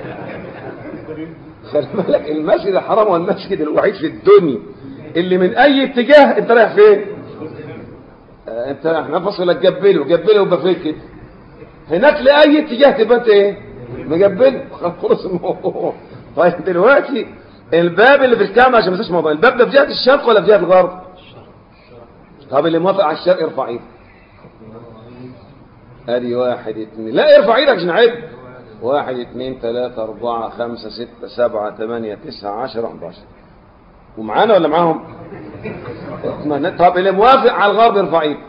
خلي بالك المسجد الحرام هو المسجد الوحيد في الدنيا اللي من أي اتجاه أنت رايح فين؟ أنت رايح نفس ولا تقبله؟ قبله ويبقى فين كده؟ هناك لأي اتجاه تبقى أنت إيه؟ مقبله. خلاص الموضوع. طيب دلوقتي الباب اللي في الكعبة عشان ما تنساش موضوع، الباب ده في جهة الشرق ولا في جهة الغرب؟ طب اللي موافق على الشرق ارفع ايدك. ادي 1 2، لا ارفع ايدك عشان عيب. 1 2 3 4 5 6 7 8 9 10 11. ومعانا ولا معاهم؟ طب اللي موافق على الغرب ارفع ايدك.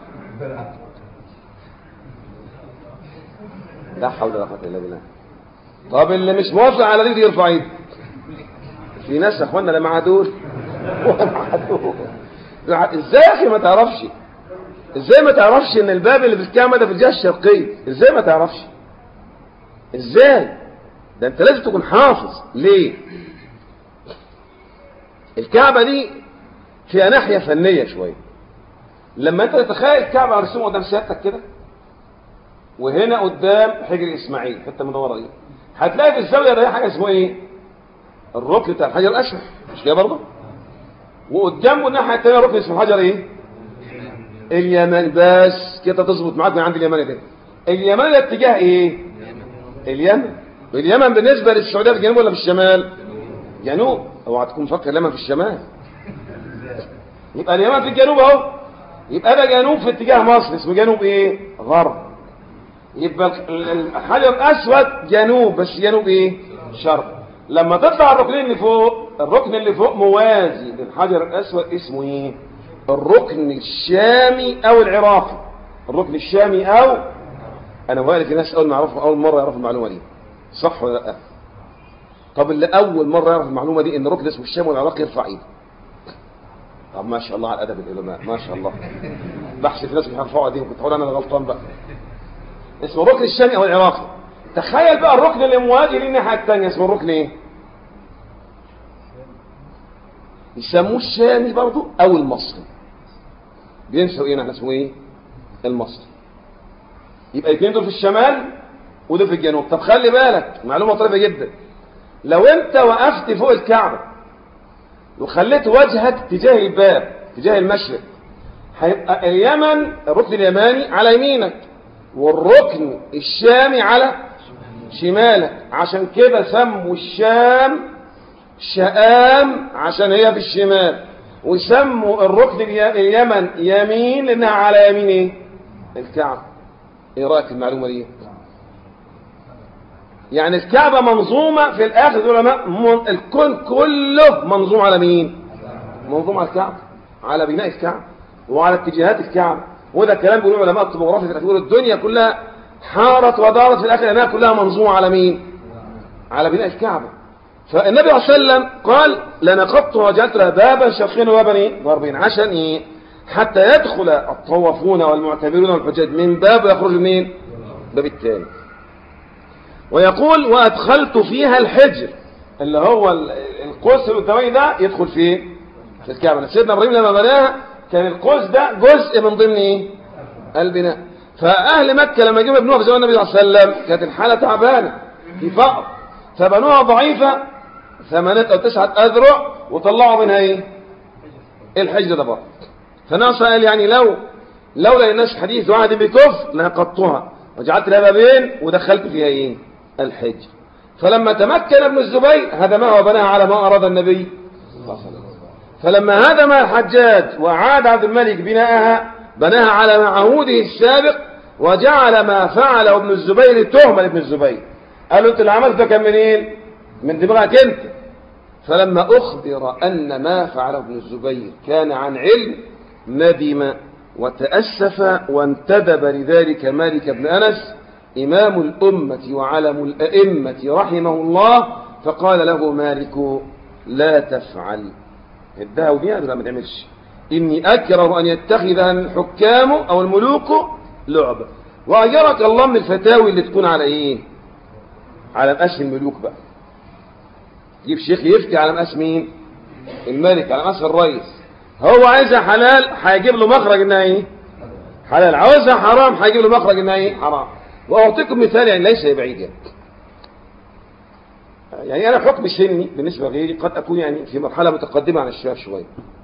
لا حول ولا قوة الا بالله. طب اللي مش موافق على دي يرفع ايده. في ناس يا اخوانا لا مع دول ولا مع دول. ازاي يا اخي ما تعرفش؟ ازاي ما تعرفش ان الباب اللي في الكعبة ده في الجهة الشرقية؟ ازاي ما تعرفش؟ ازاي؟ ده انت لازم تكون حافظ. ليه؟ الكعبة دي فيها ناحية فنية شوية. لما انت تتخيل الكعبة مرسومة قدام سيادتك كده، وهنا قدام حجر اسماعيل حته مدوره دي، هتلاقي في الزاويه دي حاجه اسمها ايه؟ الركن بتاع الحجر الاسود، مش كده برضه؟ وقدامه الناحيه الثانيه ركن اسمه حجر ايه؟ اليمن. بس كده تظبط معاك من عند اليمن كده. اليمن ده اتجاه ايه؟ اليمن. اليمن بالنسبه للسعوديه في الجنوب ولا في الشمال؟ جنوب. اوعى تكون مفكر اليمن في الشمال. يبقى اليمن في الجنوب اهو. يبقى ده جنوب في اتجاه مصر، اسمه جنوب ايه؟ غرب. يبقى الحجر الاسود جنوب، بس جنوب ايه؟ شرق. لما تطلع الركنين اللي فوق، الركن اللي فوق موازي للحجر الاسود اسمه ايه؟ الركن الشامي او العراقي. الركن الشامي او، انا بقول لك الناس اول مره يعرفوا المعلومه دي، صح ولا لا؟ طب اللي اول مره يعرف المعلومه دي ان الركن اسمه الشامي والعراقي يرفع ايده. طب ما شاء الله على ادب العلماء، ما شاء الله. بحسب ناس بيرفعوا ايديهم، كنت هقول انا غلطان بقى. اسمه الركن الشامي او العراقي. تخيل بقى الركن اللي مواجه للناحيه الثانيه اسمه الركن ايه؟ يسموه الشامي برضه او المصري. بينسوا ايه؟ احنا اسمه ايه؟ المصري. يبقى الاثنين دول في الشمال وده في الجنوب. طب خلي بالك معلومه طيبه جدا، لو انت وقفت فوق الكعبه وخليت وجهك تجاه الباب تجاه المشرق، هيبقى اليمن الركن اليماني على يمينك والركن الشامي على شمالك. عشان كده سموا الشام شام عشان هي في الشمال، وسموا الركن اليمن يمين لانها على يمين ايه؟ الكعبه. ايه رايك في المعلومه دي؟ يعني الكعبه منظومه في الاخر العلماء الكون كله منظوم على مين؟ منظوم على الكعبه، على بناء الكعبه وعلى اتجاهات الكعبه. وده كلام بيقولوا علماء الطبوغرافيا في الاخر، الدنيا كلها حارت ودارت في الاخر لانها كلها منظومه على مين؟ على بناء الكعبه. فالنبي صلى الله عليه وسلم قال لنقضتها وجعلت لها بابا شرقيا وبابا غربيا. عشان ايه؟ حتى يدخل الطوافون والمعتمرون والحجاج من باب ويخرجوا منين؟ باب الثاني. ويقول وادخلت فيها الحجر اللي هو القوس القدامي ده يدخل فيه في الكعبه. سيدنا ابراهيم لما بناها كان القوس ده جزء من ضمن ايه؟ البناء. فاهل مكه لما جم يبنوها في زمان النبي صلى الله عليه وسلم كانت الحاله تعبانه في فقر، فبنوها ضعيفه 8 أو 9 أذرع وطلعوا منها ايه؟ الحجر ده برضه. فناصر قال يعني لولا الناس حديث وعد بكفر لنقضتها وجعلت لها بابين ودخلت فيها ايه؟ الحجر. فلما تمكن ابن الزبير هدمها وبناها على ما اراد النبي صلى الله عليه وسلم. فلما هدم الحجاج وعاد عبد الملك بناها على عهوده السابق، وجعل ما فعله ابن الزبير تهمة لابن الزبير. قال له انت اللي عملت ده كان منين؟ من دماغك انت. فلما أخبر أن ما فعله ابن الزبير كان عن علم ندم وتأسف وانتدب لذلك مالك بن أنس إمام الأمة وعلم الأئمة رحمه الله، فقال له مالك لا تفعل، ادها وديها لا ما تعملش، إني أكره أن يتخذها الحكام أو الملوك لعبة. وأجرك الله من الفتاوي اللي تكون على إيه؟ على مقاس الملوك بقى. يجيب شيخ يفتي على مقاس مين؟ الملك، على مقاس الرئيس. هو عايزها حلال هيجيب له مخرج انها ايه؟ حلال. عاوزها حرام هيجيب له مخرج انها ايه؟ حرام. واعطيكم مثال يعني ليس بعيد يعني انا حكم سني بالنسبه لغيري قد اكون يعني في مرحله متقدمه عن الشباب شويه.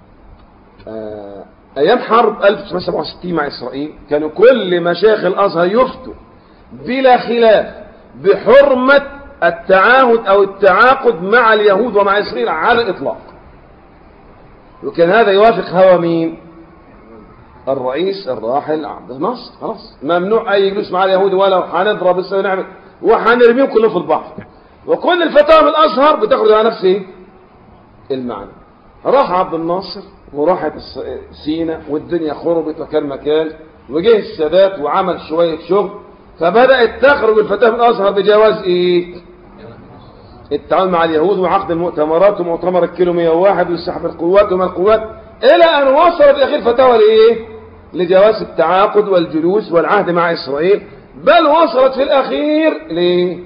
ايام حرب 1967 مع اسرائيل كانوا كل مشايخ الازهر يفتوا بلا خلاف بحرمه التعاهد او التعاقد مع اليهود ومع اسرائيل على الاطلاق. وكان هذا يوافق هوى مين؟ الرئيس الراحل عبد الناصر. خلاص ممنوع اي جلوس مع اليهود، ولا هنضرب ونعمل وهنرميهم كلهم في البحر. وكل الفتاوى من الازهر بتاخد على نفس ايه؟ المعنى. راح عبد الناصر وراحت سينا والدنيا خربت وكان مكان، وجه السادات وعمل شويه شغل، فبدات تخرج الفتاوى من الازهر بجواز ايه؟ التعامل مع اليهود وعقد المؤتمرات ومؤتمر الكيلو 101 وسحب القوات وما القوات، الى ان وصلت اخر فتاوى لايه؟ لجواز التعاقد والجلوس والعهد مع اسرائيل. بل وصلت في الاخير ليه؟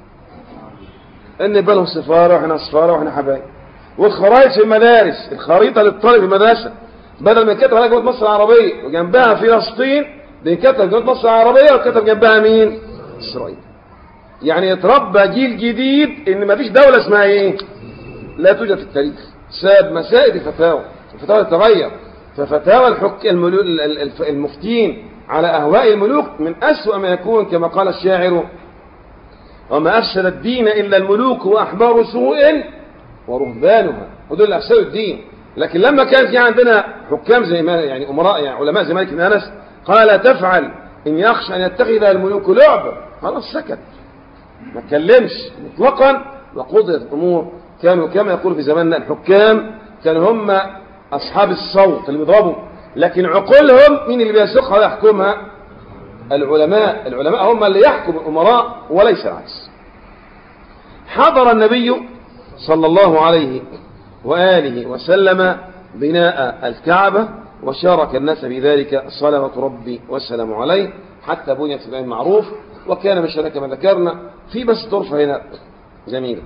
ان بالهم سفاره واحنا سفاره واحنا حبايب. والخرائط في المدارس، الخريطه للطالب في المدرسه بدل ما يكتب عليها جنوب مصر العربيه وجنبها فلسطين بيكتب جنوب مصر العربيه وكتب جنبها مين؟ اسرائيل. يعني يتربى جيل جديد ان مفيش دوله اسمها ايه؟ لا توجد في التاريخ. ساب مسائل الفتاوى، الفتاوى تتغير. ففتاوى المفتين على اهواء الملوك من اسوأ ما يكون، كما قال الشاعر: وما افسد الدين الا الملوك واحبار سوء ورهبانها. ودول اللي افسدوا الدين. لكن لما كان في عندنا حكام زي ما يعني امراء يعني علماء زي مالك بن انس قال لا تفعل ان يخشى ان يتخذها الملوك لعبه، خلاص سكت ما اتكلمش مطلقا وقضيت الامور. كانوا كما يقول في زماننا الحكام كانوا هم اصحاب الصوت اللي بيضربوا، لكن عقولهم مين اللي بيسوقها ويحكمها؟ العلماء. العلماء هم اللي يحكم الامراء وليس العكس. حضر النبي صلى الله عليه وآله وسلم بناء الكعبة وشارك الناس بذلك صلوات ربي والسلام عليه حتى بنيت في معروف. وكان مشارك كما ذكرنا في بس طرفة هنا جميلة.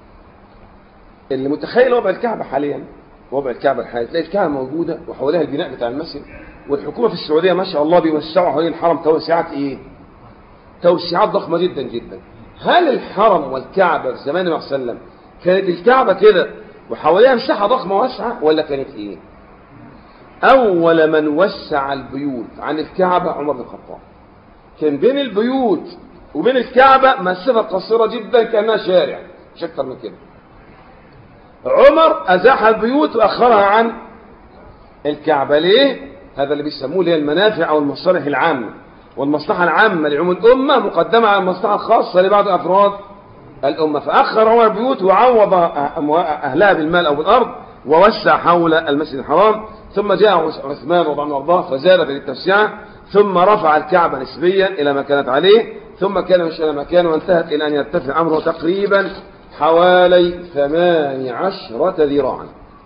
اللي متخيل وضع الكعبة حاليا، وضع الكعبة الحالي، تلاقي الكعبة موجودة وحواليها البناء بتاع المسجد، والحكومة في السعودية ما شاء الله بيوسعوا حوالين الحرم توسعات ايه؟ توسعات ضخمة جدا جدا. هل الحرم والكعبة في زمان النبي صلى الله عليه وسلم كانت الكعبة كده وحواليها مساحة ضخمة واسعة ولا كانت ايه؟ اول من وسع البيوت عن الكعبة عمر بن الخطاب. كان بين البيوت وبين الكعبة مسافة قصيرة جدا كأنها شارع، مش اكتر من كده. عمر ازاح البيوت واخرها عن الكعبة. ليه؟ هذا اللي بيسموه اللي هي المنافع او المصالح العامة، والمصلحة العامة لعموم الامة مقدمة على المصلحة الخاصة لبعض افراد الامة. فاخر عمر البيوت وعوض اهلها بالمال او بالارض ووسع حول المسجد الحرام. ثم جاء عثمان رضي الله عنه وارضاه فزاد للتوسعة، ثم رفع الكعبة نسبيا الى ما كانت عليه، ثم كان مش الى مكان، وانتهت الى ان يرتفع امره تقريبا حوالي 18 ذراعا.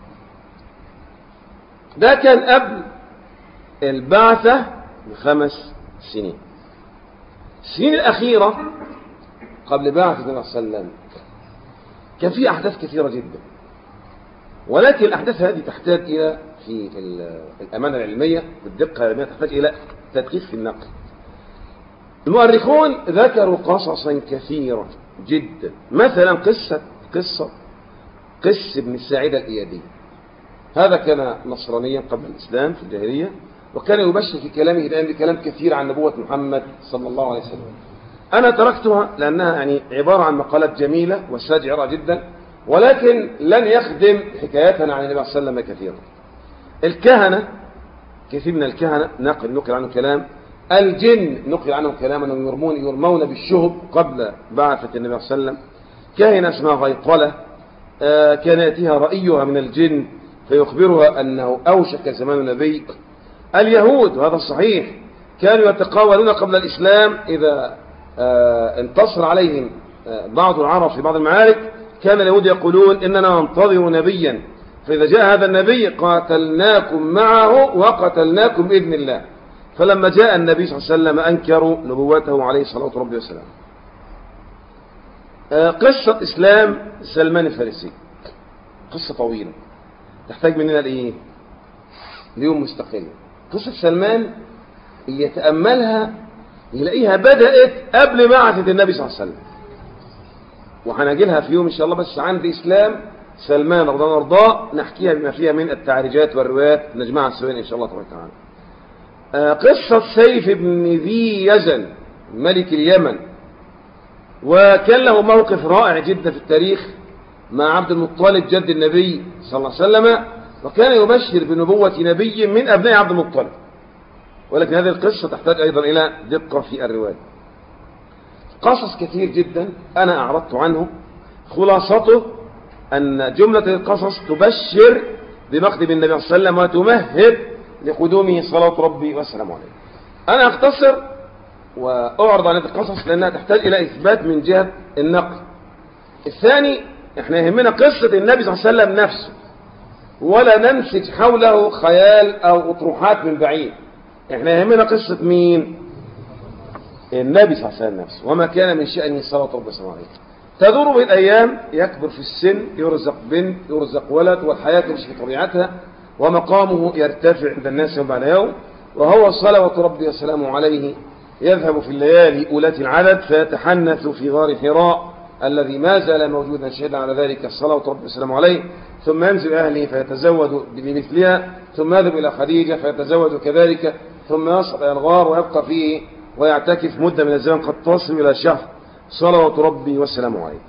ده كان قبل البعثة ب5 سنين. السنين الأخيرة قبل بعثة النبي صلى الله عليه وسلم كان في أحداث كثيرة جدا، ولكن الأحداث هذه تحتاج إلى في الأمانة العلمية والدقة العلمية تحتاج إلى تدقيق في النقل. المؤرخون ذكروا قصصا كثيرة جدا، مثلا قصة قس بن الساعدة الإيادي. هذا كان نصرانيا قبل الإسلام في الجاهلية، وكان يبشر في كلامه الآن بكلام كثير عن نبوة محمد صلى الله عليه وسلم. أنا تركتها لأنها يعني عبارة عن مقالات جميلة وساجعة جدا، ولكن لن يخدم حكاياتنا عن النبي صلى الله عليه وسلم كثيرا. الكهنة، كثير من الكهنة نقل عنه كلام الجن نقل عنهم كلاما يرمون بالشهب قبل بعثة النبي صلى الله عليه وسلم. كاهنة اسمها غيطلة كان يأتيها رأيها من الجن فيخبرها أنه أوشك زمان النبي. اليهود وهذا الصحيح كانوا يتقاولون قبل الإسلام إذا انتصر عليهم بعض العرب في بعض المعارك كان اليهود يقولون إننا ننتظر نبيا فإذا جاء هذا النبي قاتلناكم معه وقتلناكم بإذن الله. فلما جاء النبي صلى الله عليه وسلم أنكروا نبوته عليه الصلاة والسلام. قصة إسلام سلمان الفارسي قصة طويلة تحتاج مننا لإيه؟ ليوم مستقل. قصة سلمان يتأملها يلاقيها بدأت قبل بعثة النبي صلى الله عليه وسلم، وهنجيلها في يوم إن شاء الله. بس عند إسلام سلمان رضي الله عنه وارضاه نحكيها بما فيها من التعريجات والروايات نجمعها سويا إن شاء الله تبارك وتعالى. قصة سيف بن ذي يزن ملك اليمن، وكان له موقف رائع جدا في التاريخ مع عبد المطلب جد النبي صلى الله عليه وسلم، وكان يبشر بنبوة نبي من أبناء عبد المطلب. ولكن هذه القصة تحتاج أيضا إلى دقة في الرواية. قصص كثير جدا أنا أعرضت عنه، خلاصته أن جملة القصص تبشر بمقدم النبي صلى الله عليه وسلم وتمهد لقدومه صلاة ربي وسلامه عليه. أنا أختصر وأعرض عن القصص لأنها تحتاج إلى إثبات من جهة النقل. الثاني احنا يهمنا قصة النبي صلى الله عليه وسلم نفسه، ولا ننسج حوله خيال أو أطروحات من بعيد. احنا يهمنا قصة مين؟ النبي صلى الله عليه وسلم نفسه وما كان من شأنه صلاة ربي وسلامه عليه. تدور به الأيام، يكبر في السن، يرزق بنت، يرزق ولد، والحياة تمشي في طبيعتها، ومقامه يرتفع عند الناس يوم بعد يوم، وهو صلوات ربي وسلامه عليه يذهب في الليالي أولات العدد فيتحنث في غار حراء الذي ما زال موجودا شهد على ذلك صلوات ربي وسلامه عليه، ثم ينزل أهله فيتزود بمثلها، ثم يذهب إلى خديجة فيتزود كذلك، ثم يصل إلى الغار ويبقى فيه ويعتكف مدة من الزمن قد تصل إلى شهر صلوات ربي وسلامه عليه.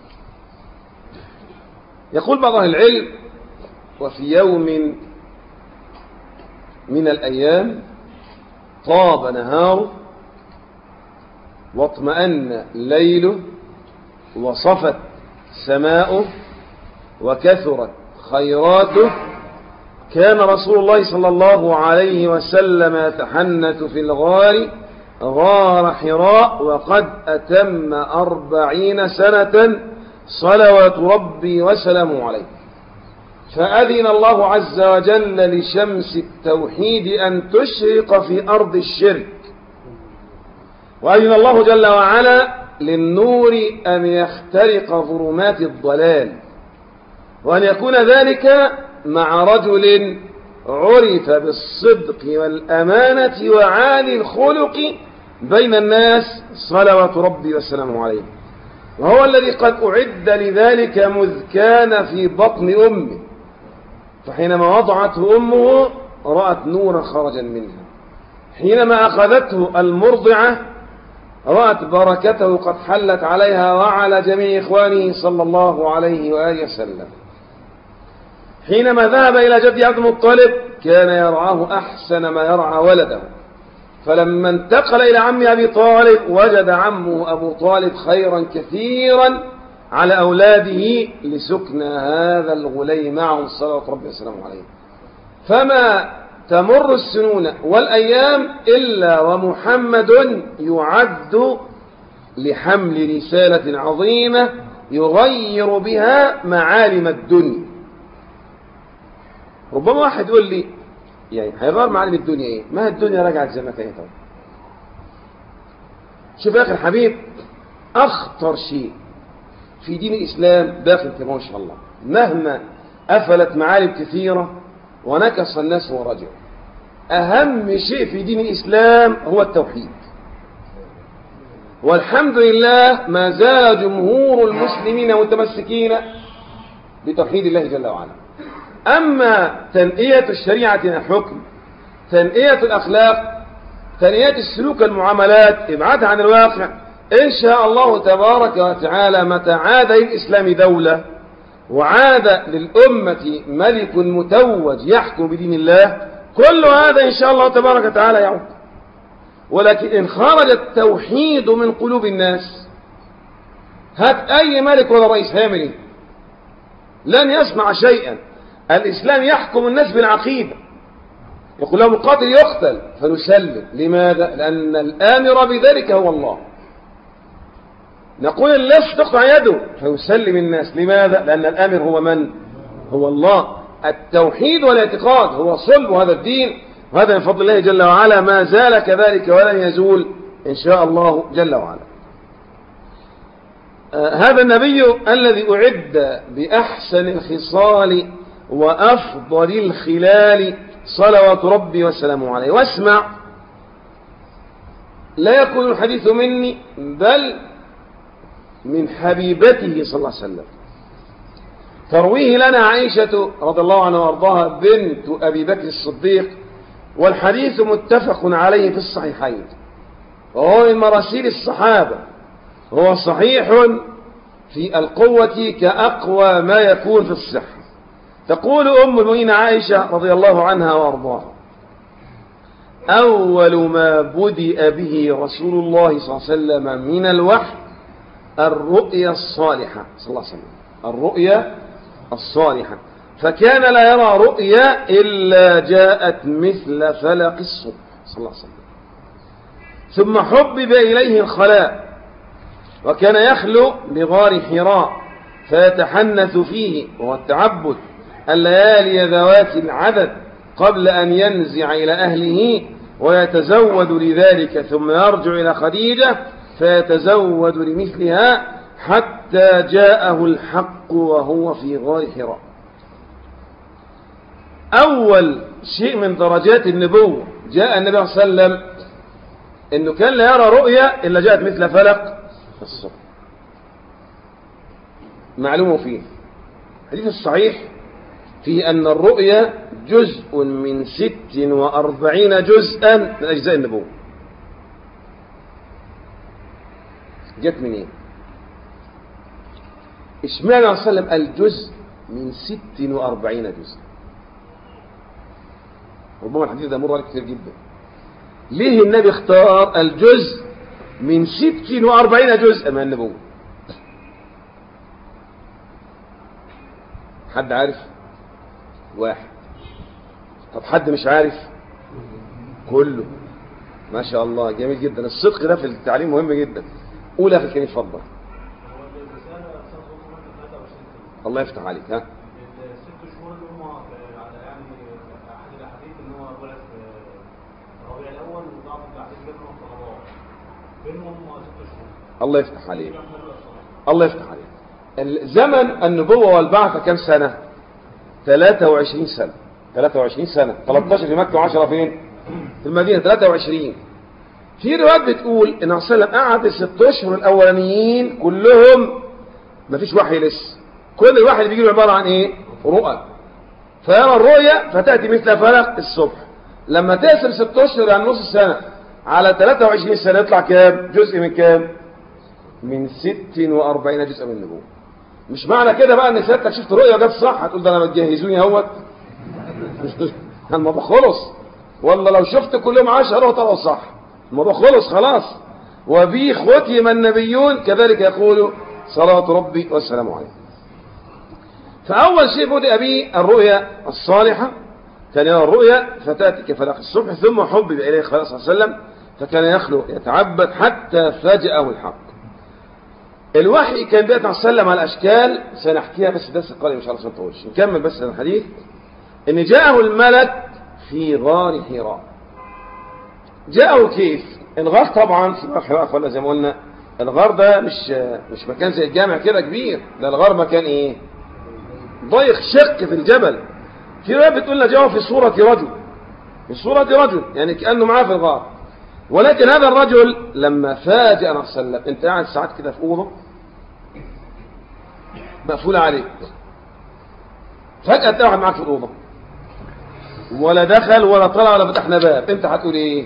يقول بعض أهل العلم: وفي يوم من الأيام طاب نهاره واطمأن ليله وصفت سماؤه وكثرت خيراته، كان رسول الله صلى الله عليه وسلم يتحنث في الغار غار حراء وقد أتم 40 سنة صلوات ربي وسلامه عليه. فأذن الله عز وجل لشمس التوحيد أن تشرق في أرض الشرك، وأذن الله جل وعلا للنور أن يخترق ظلمات الضلال، وأن يكون ذلك مع رجل عرف بالصدق والأمانة وعالي الخلق بين الناس صلوات ربي وسلامه عليه، وهو الذي قد أعد لذلك مذ كان في بطن أمه، فحينما وضعته أمه رأت نورا خرجا منها، حينما أخذته المرضعة رأت بركته قد حلت عليها وعلى جميع إخوانه صلى الله عليه وآله وسلم، حينما ذهب إلى جد عبد المطلب كان يرعاه أحسن ما يرعى ولده، فلما انتقل إلى عم أبي طالب وجد عمه أبو طالب خيرا كثيرا على أولاده لسكن هذا الغلي معهم صلوات ربي وسلامه عليه. فما تمر السنون والأيام إلا ومحمد يعد لحمل رسالة عظيمة يغير بها معالم الدنيا. ربما واحد يقول لي يعني هيغير معالم الدنيا ايه؟ ما الدنيا رجعت زي ما كانت. شوف يا اخي الحبيب، اخطر شيء في دين الاسلام داخل كما شاء الله مهما افلت معالم كثيره ونكص الناس ورجعوا، اهم شيء في دين الاسلام هو التوحيد، والحمد لله ما زال جمهور المسلمين متمسكين بتوحيد الله جل وعلا. أما تنقية الشريعة حكم، تنقية الأخلاق، تنقية السلوك المعاملات، ابعادها عن الواقع، إن شاء الله تبارك وتعالى متى عاد للإسلام دولة وعاد للأمة ملك متوج يحكم بدين الله، كل هذا إن شاء الله تبارك وتعالى يعود. ولكن إن خرج التوحيد من قلوب الناس، هات أي ملك ولا رئيس هيعمل إيه؟ لن يصنع شيئا. الإسلام يحكم الناس بالعقيدة، يقول لهم القاتل يقتل فنسلم. لماذا؟ لأن الآمر بذلك هو الله. نقول اللص تقطع يده فيسلم الناس. لماذا؟ لأن الآمر هو من؟ هو الله. التوحيد والاعتقاد هو صلب هذا الدين، وهذا من فضل الله جل وعلا، ما زال كذلك ولن يزول إن شاء الله جل وعلا. هذا النبي الذي أعد بأحسن الخصال وأفضل الخلال صلوات ربي وسلامه عليه. واسمع، لا يكون الحديث مني بل من حبيبته صلى الله عليه وسلم، ترويه لنا عائشة رضي الله عنها وارضاها بنت أبي بكر الصديق، والحديث متفق عليه في الصحيحين، وهو من مراسيل الصحابة، هو صحيح في القوة كأقوى ما يكون في الصحة. تقول أم المؤمنين عائشة رضي الله عنها وارضاها: أول ما بدأ به رسول الله صلى الله عليه وسلم من الوحي الرؤيا الصالحة صلى الله عليه وسلم، الرؤيا الصالحة، فكان لا يرى رؤيا إلا جاءت مثل فلق الصبح صلى الله عليه وسلم. ثم حبب إليه الخلاء، وكان يخلو بغار حراء فيتحنث فيه، وهو التعبد، الليالي ذوات العدد قبل أن ينزع إلى أهله ويتزود لذلك، ثم يرجع إلى خديجة فيتزود لمثلها حتى جاءه الحق وهو في غار حراء. أول شيء من درجات النبوة جاء النبي صلى الله عليه وسلم إنه كان لا يرى رؤيا إلا جاءت مثل فلق الصبح. معلومة فيه الحديث الصحيح فيه أن الرؤيا جزء من 46 جزءا من أجزاء النبوة. جت منين؟ اشمعنى عليه وسلم الجزء من 46 جزء؟ ربما الحديث ده مر عليه كتير جدا. ليه النبي اختار الجزء من 46 جزء من النبوة؟ حد عارف؟ واحد. طب حد مش عارف؟ كله. ما شاء الله، جميل جدا. الصدق ده في التعليم مهم جدا. قول اخي الكريم، اتفضل. الله يفتح عليك. ها، الست شهور اللي هم على يعني احد الاحاديث ان هو ولد في ربيع الاول وضعف الاحاديث بينهم في رمضان، بينهم 6 شهور. الله يفتح عليك. الله يفتح عليك. زمن النبوة والبعثة كم سنة؟ 23 سنة. 23 سنة، 13 في مكة و10 فين؟ في المدينة. 23. في روايات بتقول ان النبي صلى الله عليه وسلم قعد ال6 اشهر الاولانيين كلهم مفيش وحي لسه. كل الوحي اللي بيجي له عبارة عن ايه؟ رؤى. فيرى الرؤيا فتأتي مثل فلق الصبح. لما تقسم 6 اشهر يعني نص سنة على 23 سنة يطلع كام؟ جزء من كام؟ من 46 جزء من النبوة. مش معنى كده بقى ان سيادتك شفت رؤيا وجت صح هتقول ده انا بتجهزوني اهوت. الموضوع خلص. والله لو شفت كلهم 10 طلعوا صح، الموضوع خلص خلاص. وبي ختم النبيون كذلك يقول صلاة ربي والسلام عليه. فأول شيء بدأ به الرؤيا الصالحة، كان يرى الرؤيا فتأتي كفلق الصبح. ثم حبب إليه صلى الله عليه وسلم فكان يخلو يتعبد حتى فاجأه الحق. الوحي كان بيأتي عليه وسلم على الأشكال، سنحكيها بس درس القادم إن شاء الله. سنطولش نكمل بس الحديث. إن جاءه الملك في غار حراء. جاءه كيف؟ الغار طبعا في غار حراء ولا زي ما قلنا الغار ده مش مكان زي الجامع كده كبير، ده الغار مكان ايه؟ ضيق شق في الجبل. في رواية بتقول لنا جاءه في صورة رجل، في صورة رجل يعني كأنه معاه في الغار. ولكن هذا الرجل لما فاجأ النبي صلى الله عليه وسلم، انت قاعد ساعات كده في أوضة مقفولة عليك، فجأة تلاقي واحد معاك في الأوضة، ولا دخل ولا طلع ولا فتحنا باب، انت هتقول ايه؟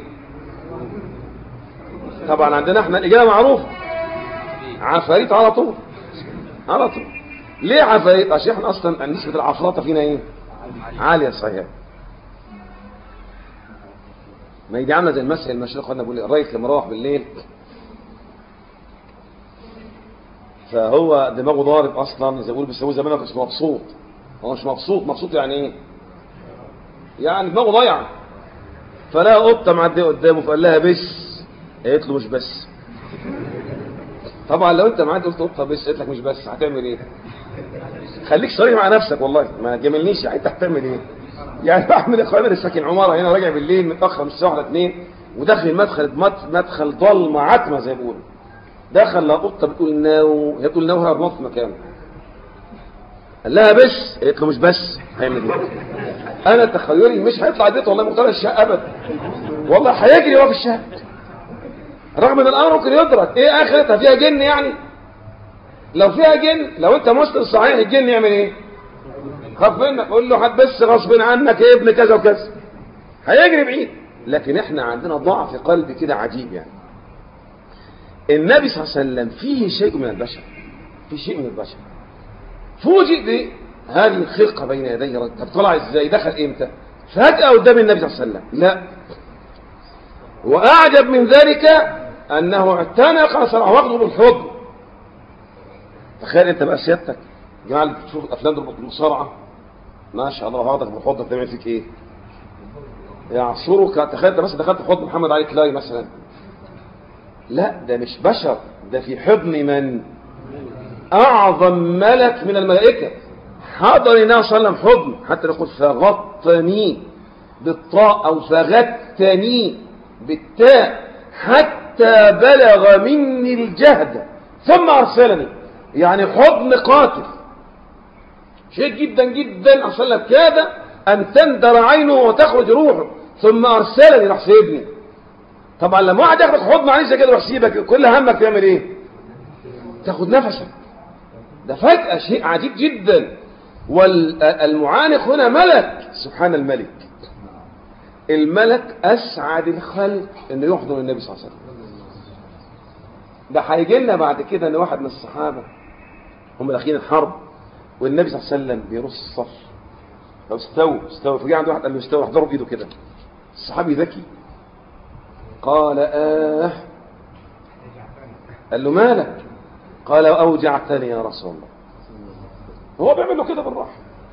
طبعا عندنا احنا الإجابة معروفة، عفاريت على طول على طول. ليه عفاريت؟ عشان احنا اصلا نسبة العفراطة فينا ايه؟ عالية صحيح. ما هي دي عامله زي المسح المشرق. خدنا بقول الريس لما روح بالليل فهو دماغه ضارب اصلا، زي ما بيقولوا بيسووه زمان، مش مبسوط. هو مش مبسوط يعني ايه؟ يعني دماغه ضايعه. فلقى قطه معديه قدامه فقال لها بس، قالت له مش بس. طبعا لو انت معدي قلت قطه بس قالت لك مش بس، هتعمل ايه؟ خليك صريح مع نفسك والله، ما تجاملنيش. يعني انت هتعمل ايه؟ يعني بعمل اخواني اللي ساكن عماره هنا، راجع بالليل متاخر من الساعه 2 وداخل مدخل ضلمه عتمه زي ما بيقولوا، دخل قطه بتقول ناو، هي بتقول ناو، هربان في مكانه. قال لها بس، قالت له مش بس، هيعمل ايه؟ انا تخيلي مش هيطلع البيت والله مختار الشقه ابدا، والله هيجري هو في الشقه، رغم ان الامر ممكن يدرك. ايه اخرتها؟ فيها جن يعني؟ لو فيها جن، لو انت مسلم صحيح، الجن يعمل ايه؟ خاف منك، قول له هتبس غصب عنك يا ابن كذا وكذا، هيجري بعيد. لكن احنا عندنا ضعف قلبي كده عجيب. يعني النبي صلى الله عليه وسلم فيه شيء من البشر، في شيء من البشر، فوجئ بهذه الخلقه بين يدي رجل. طب طلع ازاي؟ دخل امتى؟ فجاه قدام النبي صلى الله عليه وسلم؟ لا، واعجب من ذلك انه اعتنق صراحه واخده بالحضن. تخيل انت بقى سيادتك جماعه اللي بتشوف الافلام المصارعه، ما شاء الله، واخدك بالحضن، تعمل فيك ايه؟ يعصرك. تخيل انت مثلا دخلت في حضن محمد علي كلاي مثلا، لا ده مش بشر، ده في حضن من؟ اعظم ملك من الملائكه. حضر النبي صلى الله عليه وسلم حضن، حتى نقول فغطني بالطاء او فغتني بالتاء حتى بلغ مني الجهد ثم ارسلني. يعني حضن قاتل شيء جدا جدا. أرسل كاد أن تندر عينه وتخرج روحه ثم أرسلني، راح سيبني. طبعا لما واحد ياخدك حضن عليه زي كده راح سيبك، كل همك تعمل ايه؟ تاخد نفسك. ده فجأة شيء عجيب جدا. والمعانق هنا ملك، سبحان الملك. الملك أسعد الخلق إنه يحضن النبي صلى الله عليه وسلم. ده هيجي لنا بعد كده ان واحد من الصحابه هم داخلين الحرب والنبي صلى الله عليه وسلم بيرص الصف، لو استوى فجاء عند واحد قال له استوى، راح ضرب ايده كده. الصحابي ذكي قال قال له مالك؟ قال اوجعتني يا رسول الله. هو بيعمل له كده بالراحه،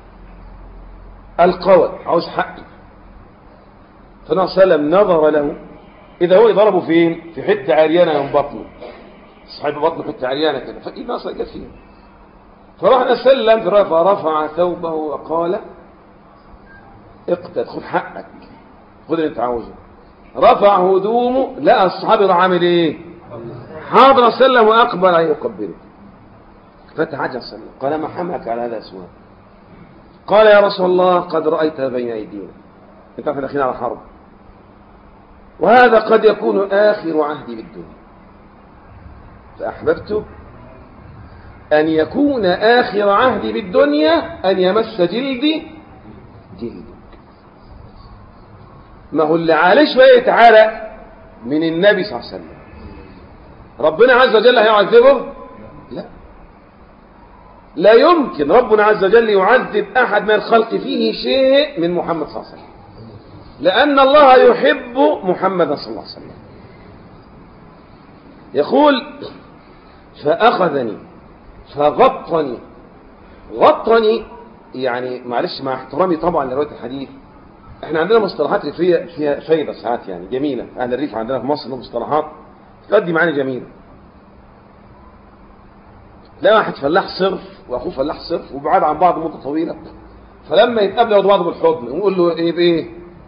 القول عاوز حقي. فالنبي صلى الله عليه وسلم نظر له، اذا هو يضربه فين؟ في حته عريانه من بطنه، صاحب بطنه حته عريانه كده، فايد ناصر جت فيه. فرحنا سلم فرفع ثوبه وقال اقتل، خذ حقك، خذ اللي انت عاوزه. رفع هدومه، لقى الصحابي راح عامل ايه؟ حاضر سلم واقبل عليه يقبله. فتعجب سلم قال ما حملك على هذا السؤال؟ قال يا رسول الله قد رايت بين ايدينا، انت احنا داخلين على حرب، وهذا قد يكون آخر عهدي بالدنيا، فأحببت أن يكون آخر عهدي بالدنيا أن يمس جلدي جلدك. ما هو اللي عليه شوية عرق من النبي صلى الله عليه وسلم ربنا عز وجل هيعذبه؟ لا، لا يمكن ربنا عز وجل يعذب أحد من الخلق فيه شيء من محمد صلى الله عليه وسلم، لأن الله يحب محمد صلى الله عليه وسلم. يقول فأخذني فغطني. غطني يعني معلش مع احترامي طبعا لرواية الحديث، احنا عندنا مصطلحات ريفية فيها فايدة ساعات يعني جميلة. أهل الريف عندنا في مصر مصطلحات تؤدي معاني جميلة. لا واحد فلاح صرف وأخوه فلاح صرف وبعاد عن بعض مدة طويلة، فلما يتقابلوا ياخدوا بعض بالحضن ويقول له ايه بايه؟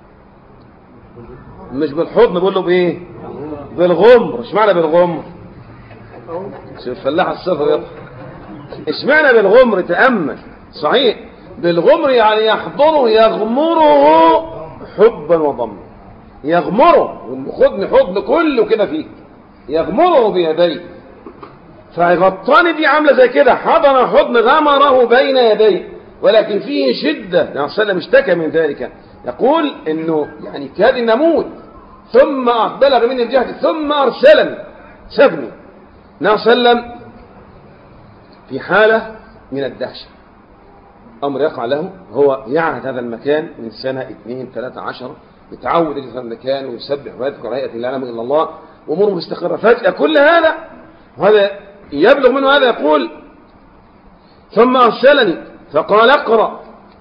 مش بالحضن، بيقول له بايه؟ بالغمر. اشمعنى بالغمر؟ شوف الفلاح الصرف يضحك. اشمعنى بالغمر؟ تأمل. صحيح بالغمر يعني يحضنه يغمره حبا وضما، يغمره والحضن حضن كله كده فيه، يغمره بيديه. فغطاني دي عامله زي كده، حضن حضن غمره بين يديه، ولكن فيه شده. يعني صلى الله عليه وسلم اشتكى من ذلك، يقول انه يعني كاد ان اموت ثم بلغ مني الجهد ثم ارسلني، سابني. النبي صلى الله عليه وسلم في حاله من الدهشه، امر يقع له، هو يعهد هذا المكان من سنه 2 13 10 متعود يجلس في المكان ويسبح ويذكر هيئة لا يعلم إلا الله وأموره مستقرة، فجأة كل هذا وهذا يبلغ منه هذا يقول ثم أرسلني فقال اقرأ.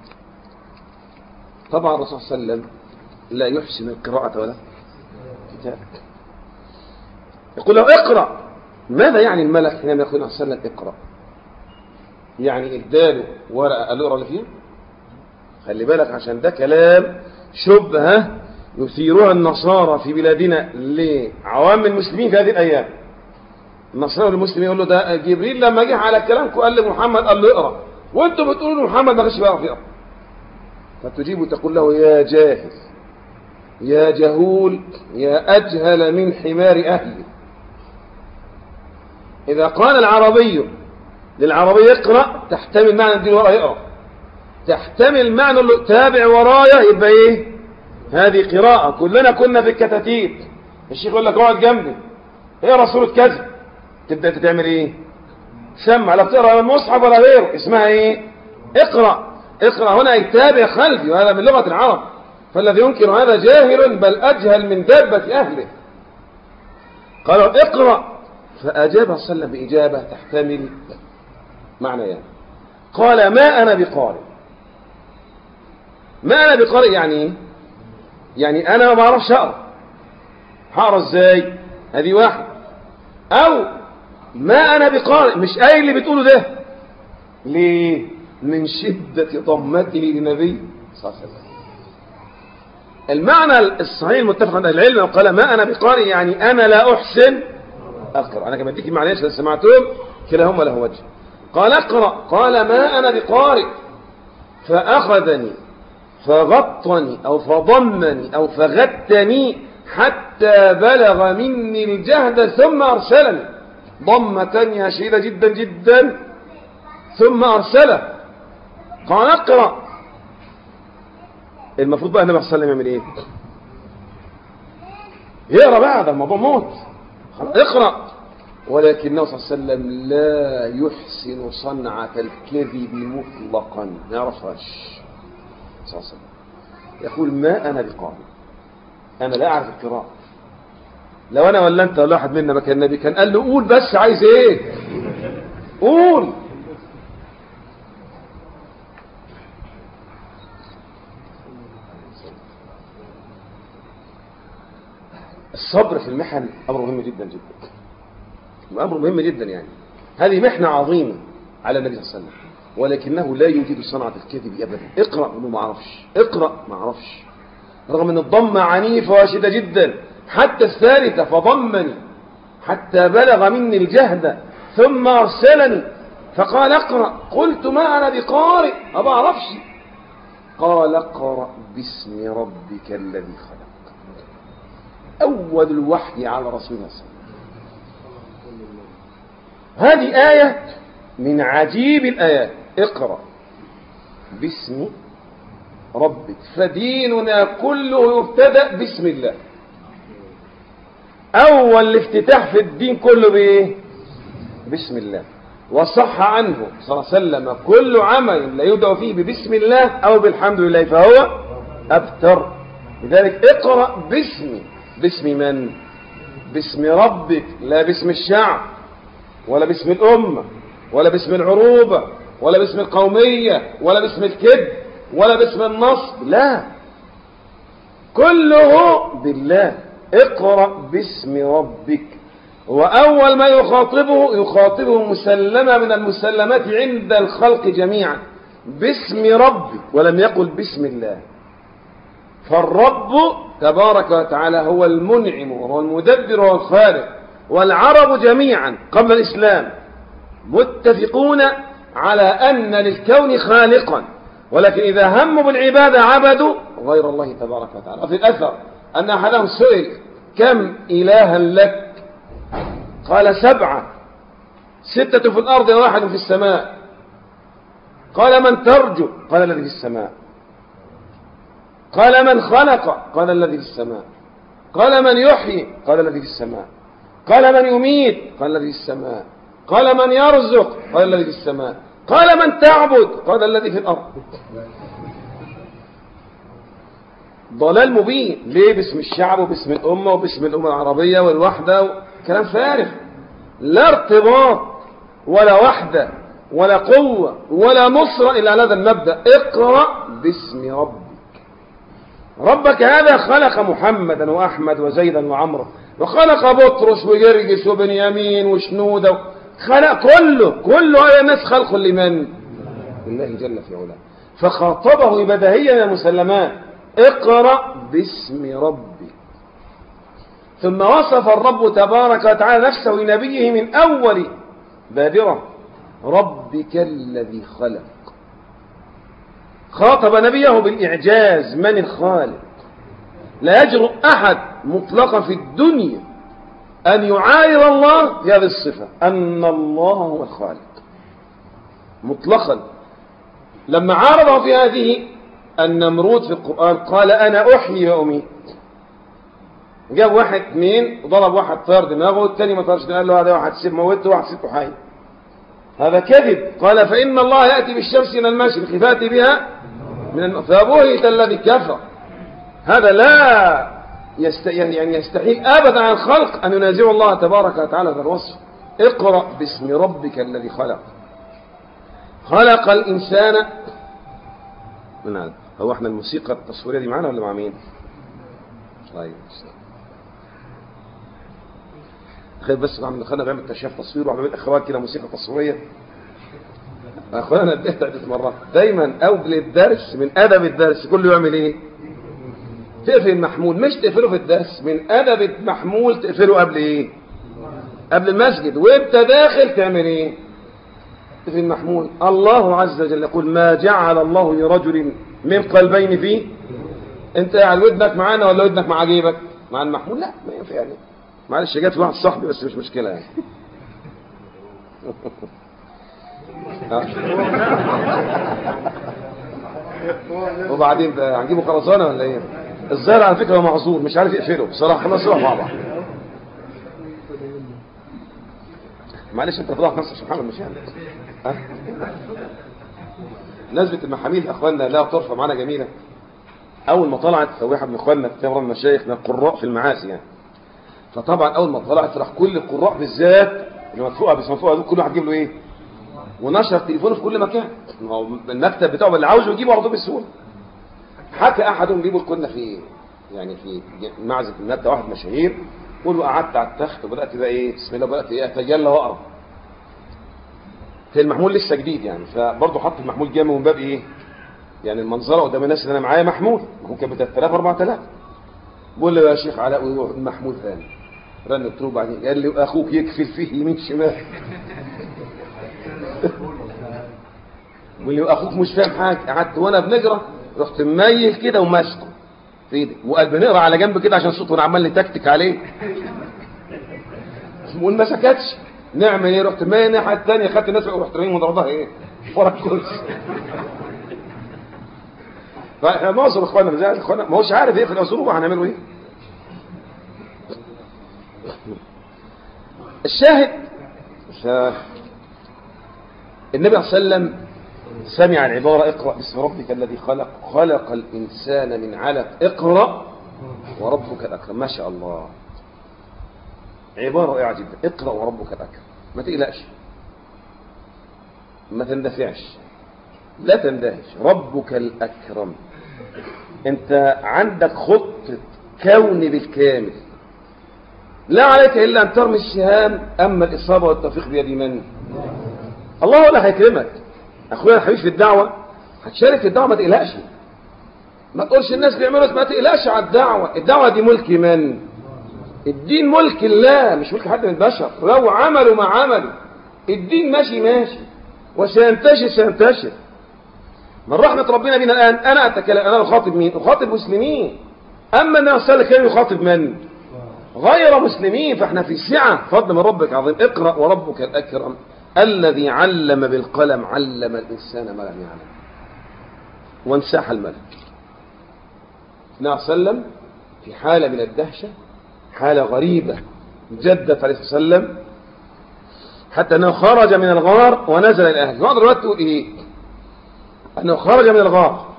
طبعا الرسول صلى الله عليه وسلم لا يحسن القراءة ولا كتابة، يقول له اقرأ. ماذا يعني الملك حينما يقول صلى الله عليه وسلم اقرأ؟ يعني اداله ورقة قال له اقرأ اللي فيه. خلي بالك عشان ده كلام شبهة يثيرها النصارى في بلادنا لعوام المسلمين في هذه الأيام. النصارى والمسلمين يقول له ده جبريل لما جه على كلامكم قال لمحمد قال له اقرأ، وانتم بتقولوا محمد ما كانش بيعرف يقرأ. فتجيب وتقول له يا جاهل يا جهول يا أجهل من حمار أهلي. إذا قال العربي للعربي اقرأ تحتمل معنى الدين وراء يقرأ، تحتمل معنى اللي تابع ورايا يبقى ايه؟ هذه قراءة. كلنا كنا في الكتاتيب الشيخ يقول لك اقعد جنبي اقرا سورة كذا، تبدأ تعمل ايه؟ سمع، لا بتقرا المصحف ولا غيره، اسمها ايه؟ اقرأ. اقرأ هنا يتابع خلفي، وهذا من لغة العرب، فالذي ينكر هذا جاهل بل أجهل من دابة أهله. قالوا اقرأ، فأجاب صلى الله عليه وسلم بإجابة تحتمل معنيان. قال ما أنا بقارئ. ما أنا بقارئ يعني ايه؟ يعني أنا ما بعرفش أقرأ، هقرأ ازاي؟ هذه واحد. أو ما أنا بقارئ مش أي اللي بتقوله ده. ليه؟ من شدة ضمته للنبي صلى الله عليه وسلم. المعنى الصحيح المتفق عند العلم قال ما أنا بقارئ يعني أنا لا أحسن أقرأ. أنا كما اديك المعنيين عشان سمعتهم كلاهما له وجه. قال اقرأ، قال ما أنا بقارئ، فأخذني فغطني أو فضمني أو فغتني حتى بلغ مني الجهد ثم أرسلني. ضمة شديدة جدا جدا ثم أرسله. قال اقرأ. المفروض بقى النبي صلى الله عليه وسلم يعمل ايه؟ يقرأ بقى، ده الموضوع موت. اقرأ. ولكنه صلى الله عليه وسلم لا يحسن صنعة الكذب مطلقا، ما يعرفهاش صلى الله عليه وسلم. يقول ما أنا بقارئ، أنا لا أعرف القراءة. لو أنا ولا أنت ولا واحد منا مكان النبي كان قال له قول بس عايز إيه؟ قول. الصبر في المحن أمر مهم جدا جدا، أمر مهم جدا. يعني هذه محنة عظيمة على النبي صلى الله عليه وسلم، ولكنه لا يجيد صنعة الكذب أبدا. اقرأ منه ما عرفش، اقرأ ما عرفش، رغم أن الضمة عنيفة وشدة جدا. حتى الثالثة فضمني حتى بلغ مني الجهد ثم أرسلني فقال اقرأ. قلت ما أنا بقارئ، ما أعرفش. قال اقرأ باسم ربك الذي خلق. أول الوحي على رسول الله صلى الله عليه وسلم. هذه آية من عجيب الآيات. اقرأ باسم ربك، فديننا كله يبتدأ باسم الله. أول الافتتاح في الدين كله بإيه؟ باسم الله. وصح عنه صلى الله عليه وسلم كل عمل لا يدعو فيه ببسم الله أو بالحمد لله فهو أبتر. لذلك اقرأ باسم من؟ باسم ربك، لا باسم الشعب ولا باسم الأمة ولا باسم العروبة ولا باسم القومية ولا باسم الكذب ولا باسم النصب، لا، كله بالله. اقرأ باسم ربك. وأول ما يخاطبه مسلمة من المسلمات عند الخلق جميعا باسم ربك، ولم يقل باسم الله. فالرب تبارك وتعالى هو المنعم وهو المدبر وهو الخالق. والعرب جميعا قبل الإسلام متفقون على أن للكون خالقا، ولكن إذا هموا بالعبادة عبدوا غير الله تبارك وتعالى. وفي الأثر أن أحدهم سئل كم إلها لك؟ قال 7، 6 في الأرض و1 في السماء. قال من ترجو؟ قال الذي في السماء. قال من خلق؟ قال الذي في السماء. قال من يحيي؟ قال الذي في السماء. قال من يميت؟ قال الذي في السماء. قال من يرزق؟ قال الذي في السماء. قال من تعبد؟ قال الذي في الأرض. ضلال مبين. ليه؟ باسم الشعب وباسم الأمة وباسم الأمة العربية والوحدة، كلام فارغ. لا ارتباط ولا وحدة ولا قوة ولا نصرة إلا على هذا المبدأ. اقرأ باسم ربك. ربك هذا خلق محمدا وأحمد وزيدا وعمرو، وخلق بطرس وجرجس وبنيامين وشنودة، خلق كله هذا الناس خلق لمن؟ لله جل في علاه. فخاطبه بدهيا من المسلمات: اقرأ باسم ربك. ثم وصف الرب تبارك وتعالى نفسه لنبيه من أول بادرة: ربك الذي خلق. خاطب نبيه بالإعجاز: من الخالق؟ لا يجرؤ أحد مطلقا في الدنيا أن يعاير الله في هذه الصفة، أن الله هو الخالق مطلقا. لما عارضه في هذه النمرود في القرآن قال: أنا أحيي وأميت. جاب واحد اثنين وضرب واحد طار دماغه، والثاني ما طارش، قال له هذا واحد سيب موته وواحد سيبه حي. هذا كذب. قال: فإن الله يأتي بالشمس من المشرق فأتي بها من فبهت الذي كفر. هذا لا يستحيل أبدا عن الخلق أن ينازع الله تبارك وتعالى هذا الوصف. اقرأ باسم ربك الذي خلق. خلق الإنسان من هذا. هو احنا الموسيقى التصويرية دي معانا ولا مع مين؟ طيب خير، بس خلنا نعمل كشاف تصوير وعمل اخراج كده موسيقى تصويريه. اخوانا انا اديت عده مرات دايما قبل الدرس من ادب الدرس كله يعمل ايه؟ تقفل المحمول، مش تقفله في الدرس، من ادب المحمول تقفله قبل ايه؟ قبل المسجد. وانت داخل تعمل ايه؟ تقفل المحمول. الله عز وجل يقول: ما جعل الله لرجل من قلبين فيه. انت قاعد ودنك معانا ولا ودنك مع جيبك؟ مع المحمول؟ لا ما ينفع يعني. معلش جات واحد صاحبي بس مش مشكله يعني. وبعدين ده هنجيبه خرسانه ولا ايه؟ الظاهر على فكره هو معذور مش عارف يقفله بصراحه. خلاص نروح مع بعض. معلش انت طلعت نفسك سبحان الله مش يعني. نسبه المحاميل اخواننا لا ترفع معانا جميله. اول ما طلعت هو واحد من اخواننا كتاب من المشايخ من القراء في المعازي يعني. فطبعا اول ما طلعت راح كل القراء بالذات اللي مدفوعه بس مدفوعه كل واحد يجيب له ايه؟ ونشر تليفونه في كل مكان. المكتب بتاعه اللي عاوزه يجيبه على طول بسهوله. حكى احدهم بيقول كنا في يعني في معزه المكتب واحد مشاهير، قول قعدت على التخت وبدات بقى ايه بسم الله بدات ايه اتجلى واقرا. في المحمول لسه جديد يعني، فبرضه حط المحمول جامد من باب ايه؟ يعني المنظره قدام الناس اللي انا معايا محمول ممكن ب 3000 4000. بقول له يا شيخ علاء المحمول ثاني. رن قلت له بعدين قال لي اخوك يكفل فيه يمين شمال. واللي اخوك مش فاهم حاجه. قعدت وانا بنقرا رحت مميل كده وماسكه في ايدي وقال بنقرا على جنب كده عشان صوته عمال نتكتك عليه. وما سكتش. نعمل ايه؟ رحت مايل الناحيه الثانيه خدت الناس ورحت رميهم وضربها ايه؟ ورا الكرسي. فاحنا معظم اخواننا زي اخواننا ما هوش عارف ايه في الاسلوب هنعمله ايه؟ الشاهد النبي صلى الله عليه وسلم سمع العبارة: اقرأ باسم ربك الذي خلق. خلق الإنسان من علق. اقرأ وربك الأكرم. ما شاء الله، عبارة رائعة جدا. اقرأ وربك الأكرم. ما تقلقش، ما تندفعش، لا تندهش. ربك الأكرم. انت عندك خطة كون بالكامل، لا عليك إلا أن ترمي السهام، أما الإصابة والتوفيق بيد من؟ الله ولا هيكرمك. أخويا الحبيب في الدعوة هتشارك في الدعوة، ما تقلقش. ما تقولش الناس بيعملوا، ما تقلقش على الدعوة. الدعوة دي ملك من؟ الدين ملك الله مش ملك حد من البشر. لو عملوا ما عملوا الدين ماشي وسينتشر سينتشر. من رحمة ربنا بنا الآن أنا أتكلم، أنا أخاطب مين؟ أخاطب مسلمين. أما النبي صلى الله عليه وسلم يخاطب من؟ غير مسلمين. فاحنا في سعة فضل من ربك عظيم. اقرأ وربك الأكرم الذي علم بالقلم علم الإنسان ما لم يعلم. وانساح الملك. النبي صلى الله عليه وسلم في حالة من الدهشة، حالة غريبة جدت عليه الصلاة والسلام حتى أنه خرج من الغار ونزل إلى أهله. بعض الروايات تقول إيه؟ أنه خرج من الغار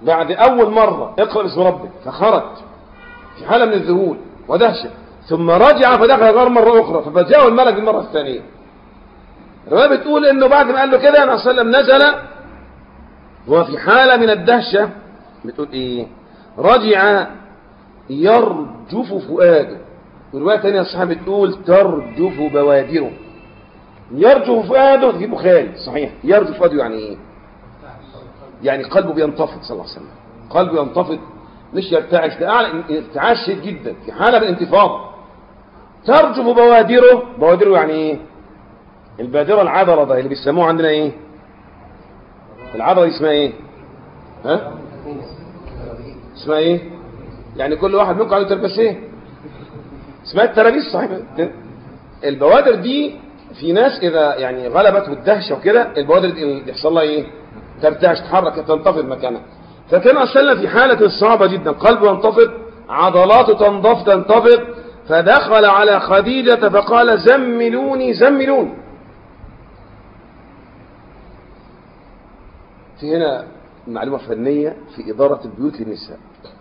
بعد أول مرة اقرأ باسم ربك فخرج في حالة من الذهول ودهشة، ثم رجع فدخل غار مرة أخرى ففجاءه الملك المرة الثانية. الرواية بتقول إنه بعد ما قال له كده النبي صلى الله عليه وسلم نزل وهو في حالة من الدهشة، بتقول إيه؟ رجع يرجف فؤاده. والرواية الثانية الصحيحة بتقول ترجف بوادره. يرجف فؤاده في بخاري صحيح. يرجف فؤاده يعني إيه؟ يعني قلبه بينتفض صلى الله عليه وسلم، قلبه ينتفض مش يرتعش، ده أعلى ارتعاش شديد جدا في حالة من الانتفاض. ترجف بوادره. بوادره يعني إيه؟ البادرة العذرة ده اللي بيسموه عندنا إيه؟ العذرة دي اسمها إيه؟ ها؟ اسمها إيه؟ يعني كل واحد منكم عنده تربسين اسمها الترابيس صحيح. البوادر دي في ناس إذا يعني غلبته الدهشة وكده البوادر دي يحصل لها إيه؟ ترتعش، تتحرك، تنتفض مكانها. فكان أصلا في حالة صعبة جدا، قلبه ينتفض، عضلاته تنتفض، فدخل على خديجة فقال زملوني زملوني. في هنا معلومة فنية في إدارة البيوت للنساء.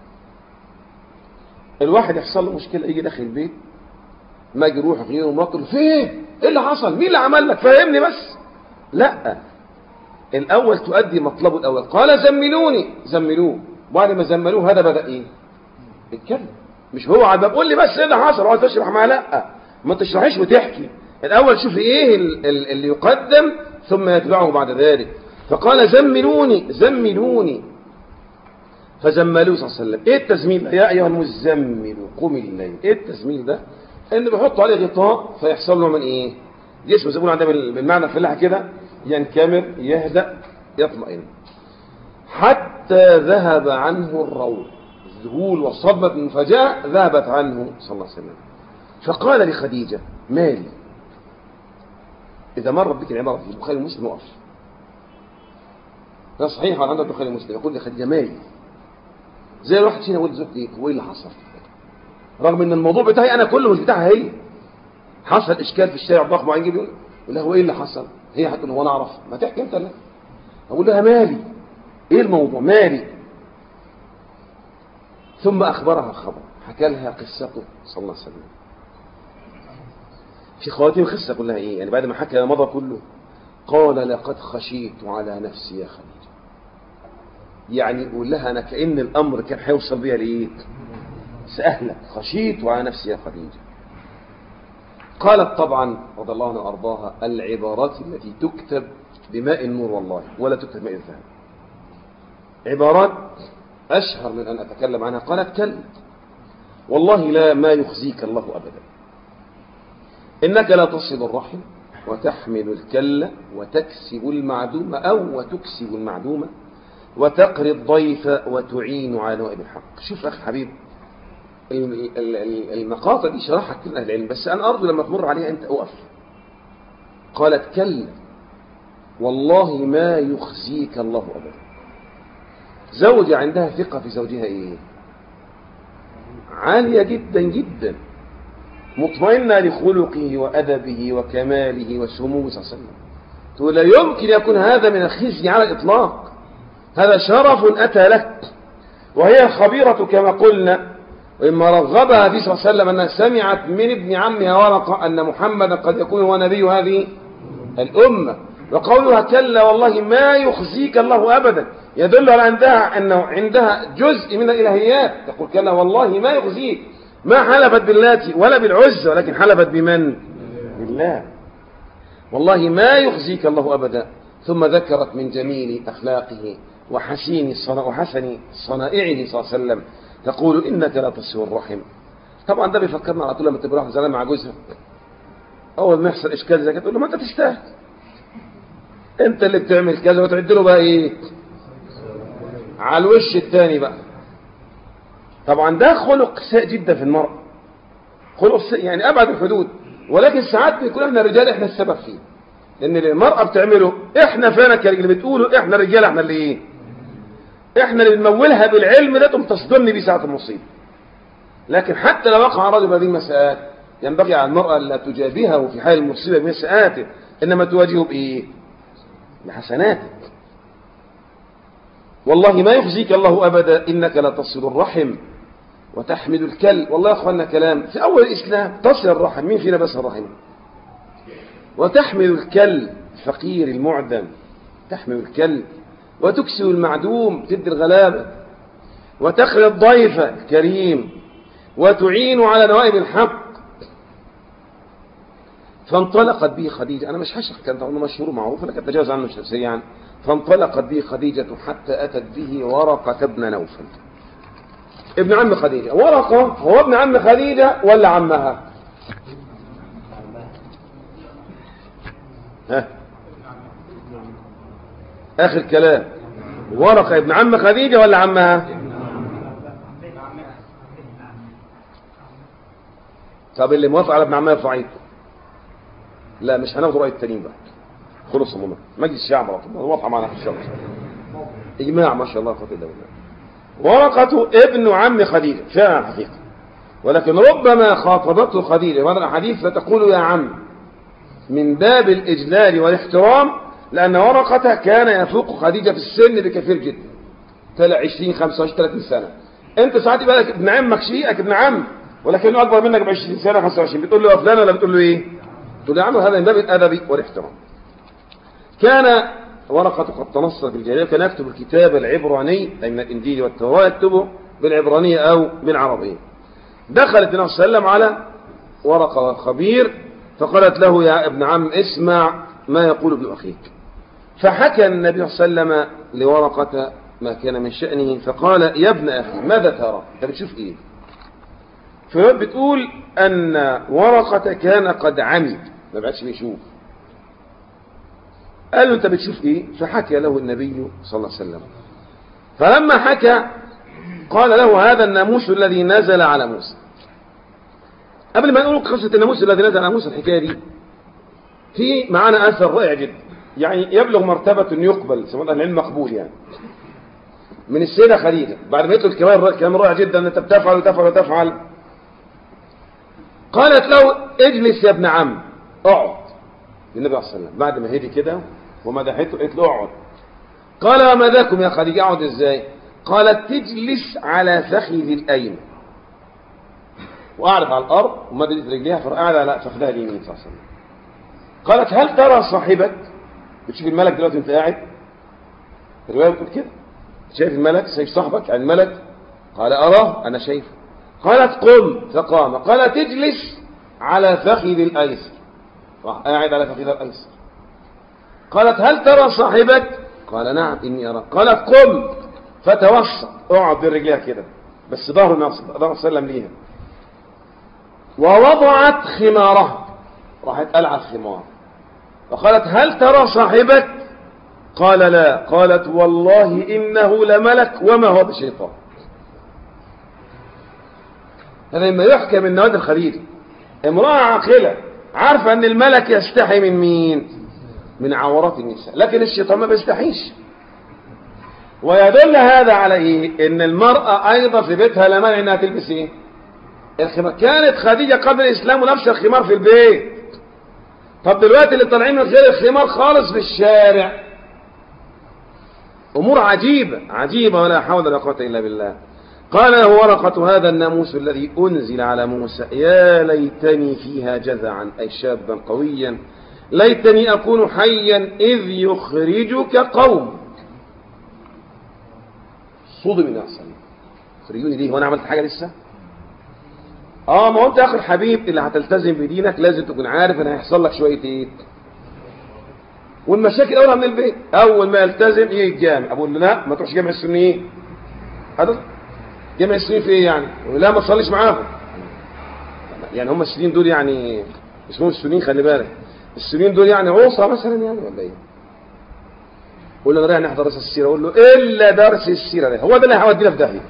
الواحد يحصل له مشكلة يجي داخل البيت ما يجي يروح غيره ومراته في ايه اللي حصل؟ مين اللي عمل لك؟ فهمني بس. لا، الأول تؤدي مطلبه الأول. قال زملوني زملوه، بعد ما زملوه هذا بدأ إيه؟ اتكلم. مش هو عاد بقول لي بس إيه اللي حصل وعايز تشرح معاه. لا، ما تشرحيش وتحكي. الأول شوف إيه اللي يقدم ثم يتبعه بعد ذلك. فقال زملوني زملوني فزملوه صلى الله عليه وسلم. إيه التزميل؟ يا أيها المزمل قم الليل. إيه التزميل ده؟ إن بيحطوا عليه غطاء فيحصل له من إيه؟ جسمه زي ما عندنا بالمعنى الفلاحي كده ينكمر يهدأ يطمئن حتى ذهب عنه الروع. الذهول والصدمة المفاجأة ذهبت عنه صلى الله عليه وسلم. فقال لخديجة مالي. إذا مرت بك العبارة في البخاري ومسلم وقف. ده صحيح على عند البخاري ومسلم. يقول لخديجة مالي. زي الواحد فينا ولد زوجتي هو ايه اللي حصل؟ رغم ان الموضوع بتاعي انا كله مش بتاعها هي. حصل اشكال في الشارع ضخم وعين يقول له هو ايه اللي حصل؟ هي هتقول هو انا اعرف؟ ما تحكي انت. لا، اقول لها مالي، ايه الموضوع؟ مالي. ثم اخبرها الخبر، حكى لها قصته صلى الله عليه وسلم. في خواتيم القصه كلها ايه؟ يعني بعد ما حكى مضى كله قال لقد خشيت على نفسي يا خديجه. يعني يقول لها انا كأن الامر كان هيوصل بيها لايه؟ سأهلك. خشيت على نفسي يا خديجه. قالت طبعا رضي الله عنها وارضاها العبارات التي تكتب بماء النور والله ولا تكتب ماء الذهب. عبارات اشهر من ان اتكلم عنها. قالت كلا والله لا ما يخزيك الله ابدا، انك لا تصل الرحم وتحمل الكلة وتكسب المعدومة او وتكسب المعدومة وتقري الضيف وتعين على نوائب الحق. شوف اخي حبيب المقاطع دي شرحها كل اهل العلم، بس انا ارجو لما تمر عليها انت اقف. قالت كلا والله ما يخزيك الله ابدا. زوجة عندها ثقة في زوجها ايه؟ عالية جدا جدا، مطمئنة لخلقه وادبه وكماله وسموه صلى الله عليه وسلم. تقول لا يمكن يكون هذا من الخزي على الاطلاق، هذا شرف اتى لك. وهي خبيرة كما قلنا، وإما رغبها في صلى الله عليه وسلم أنها سمعت من ابن عمها ورقة أن محمدا قد يكون هو نبي هذه الأمة. وقولها كلا والله ما يخزيك الله أبدا يدل على أنه عندها جزء من الإلهيات. تقول كلا والله ما يخزيك. ما حلفت باللات ولا بالعزة، ولكن حلفت بمن؟ بالله. والله ما يخزيك الله أبدا. ثم ذكرت من جميل أخلاقه وحسن صنائعه صلى الله عليه وسلم. تقول إنك لا تصل الرحم. طبعا ده بيفكرنا على طول لما تبقى واحد زلمه مع جوزها اول ما يحصل اشكال زي كده تقول له ما انت تستاهل، انت اللي بتعمل كذا، وتعد له بقى ايه على الوش الثاني بقى. طبعا ده خلق سيء جدا في المرأة، خلق سيء يعني ابعد الحدود. ولكن ساعات بيكون احنا الرجال احنا السبب فيه، لان اللي المرأة بتعمله احنا فينك يا اللي بتقوله احنا الرجال، احنا اللي ايه، احنا اللي بنمولها بالعلم ده تقوم تصدمني بيه ساعة المصيبة. لكن حتى لو وقع رجل هذه المساءات ينبغي على المرأة لا تجابهه في حال المصيبة بمساءاته، انما تواجهه بايه؟ بحسناته. والله ما يخزيك الله أبدا إنك لا تصل الرحم وتحمل الكل. والله يا أخوانا كلام في أول الإسلام، تصل الرحم، مين فينا بس الرحم؟ وتحمل الكل، الفقير المعدم تحمل الكل، وتكسو المعدوم تدي الغلابة، وتخري الضيف الكريم، وتعين على نوائب الحق. فانطلقت به خديجة، أنا مش هشرح كان أنه مشهور معروف لكن أتجاوز عنه سريعا. فانطلقت به خديجة حتى أتت به ورقة بن نوفل ابن عم خديجة. ورقة هو ابن عم خديجة ولا عمها؟ ها آخر كلام، ورقة ابن عم خديجة ولا عمها؟ طب اللي موافق على ابن عمها يرفع ايده. لا مش هناخد رأي التانيين بقى، خلص المهم مجلس الشعب على طول واضحه معنا في الشرط اجماع ما شاء الله قوه الا بالله. ورقة ابن عم خديجة فعلا حقيقة، ولكن ربما خاطبته خديجة بعد الحديث فتقول يا عم من باب الإجلال والاحترام، لأن ورقة كان يفوق خديجة في السن بكثير جدا، طلع 20 25 30 سنة. أنت ساعات يبقى لك ابن عمك شيئك ابن عم ولكنه أكبر منك ب 20 سنة 25، بتقول له يا فلان ولا بتقول له إيه؟ تقول له يا عم هذا من باب الأدب والاحترام. كان ورقة قد تنصر في الجاهلية، كان يكتب الكتاب العبراني أي من الإنجيل والتوراة يكتبه بالعبرانية أو بالعربية. دخلت النبي صلى الله عليه وسلم على ورقة الخبير فقالت له يا ابن عم اسمع ما يقول ابن أخيك. فحكى النبي صلى الله عليه وسلم لورقة ما كان من شأنه فقال يا ابن أخي ماذا ترى؟ أنت بتشوف إيه؟ فبتقول أن ورقة كان قد عمي ما بعدش بيشوف. قال له أنت بتشوف إيه؟ فحكى له النبي صلى الله عليه وسلم. فلما حكى قال له هذا الناموس الذي نزل على موسى. قبل ما نقول قصة الناموس الذي نزل على موسى الحكاية دي في معانا أثر رائع جدا يعني يبلغ مرتبة يقبل سمعنا العلم مقبول يعني من السيدة خديجة بعد ما يطلق كلام رائع جدا أنت بتفعل وتفعل وتفعل. قالت له اجلس يا ابن عم اقعد للنبي عليه الصلاة والسلام بعد ما هدي كده ومدحته قالت له اقعد. قال وما ذاكم يا خديجة اقعد ازاي؟ قالت تجلس على فخذ الأيمن وقعدت على الأرض ومدت رجليها فقعد على فخذها اليمين صلى الله عليه وسلم. قالت هل ترى صاحبك؟ بتشوف الملك دلوقتي انت قاعد؟ الرواية بتقول كده شايف الملك شايف صاحبك يعني الملك؟ قال أراه أنا شايفه. قالت قم فقام. قال تجلس على فخذ الأيسر راح قاعد على فخذ الأيسر. قالت هل ترى صاحبك؟ قال نعم إني أرى. قالت قم فتوسط اقعد برجليها كده بس ظهر النبي صلى الله عليه وسلم ليها. ووضعت خمارها راحت قلعت الخمار. وقالت هل ترى صاحبك؟ قال لا. قالت والله إنه لملك وما هو بشيطان. هذا لما يحكى من نوادر خديجة امرأة عاقلة عارفة أن الملك يستحي من مين؟ من عورات النساء لكن الشيطان ما بيستحيش. ويدل هذا على إيه؟ إن المرأة أيضا في بيتها لا مانع إنها تلبس إيه؟ الخمار. كانت خديجة قبل الإسلام ولابسة الخمار في البيت. طب دلوقتي اللي طالعين من غير الخمار خالص في الشارع أمور عجيبة عجيبة ولا حول ولا قوة إلا بالله. قال له ورقة هذا الناموس الذي أنزل على موسى يا ليتني فيها جذعا أي شابا قويا ليتني أكون حيا إذ يخرجك قوم. صدم من أحسن خرجوني ليه وأنا عملت حاجة لسه؟ ما هو أنت يا أخي الحبيب اللي هتلتزم بدينك لازم تكون عارف أن هيحصل لك شوية إيه والمشاكل أولها من البيت. أول ما يلتزم يجي الجامع أقول له لا ما تروحش جامع السنيين. هذا جامع السنين في إيه يعني؟ لا ما تصليش معاهم يعني هم السنين دول يعني اسمهم السنين خلي بالك السنين دول يعني عوصة مثلا يعني ولا إيه؟ قول له أنا رايح نحضر درس السيرة أقول له إلا درس السيرة ده هو ده اللي هيودينا في داهية.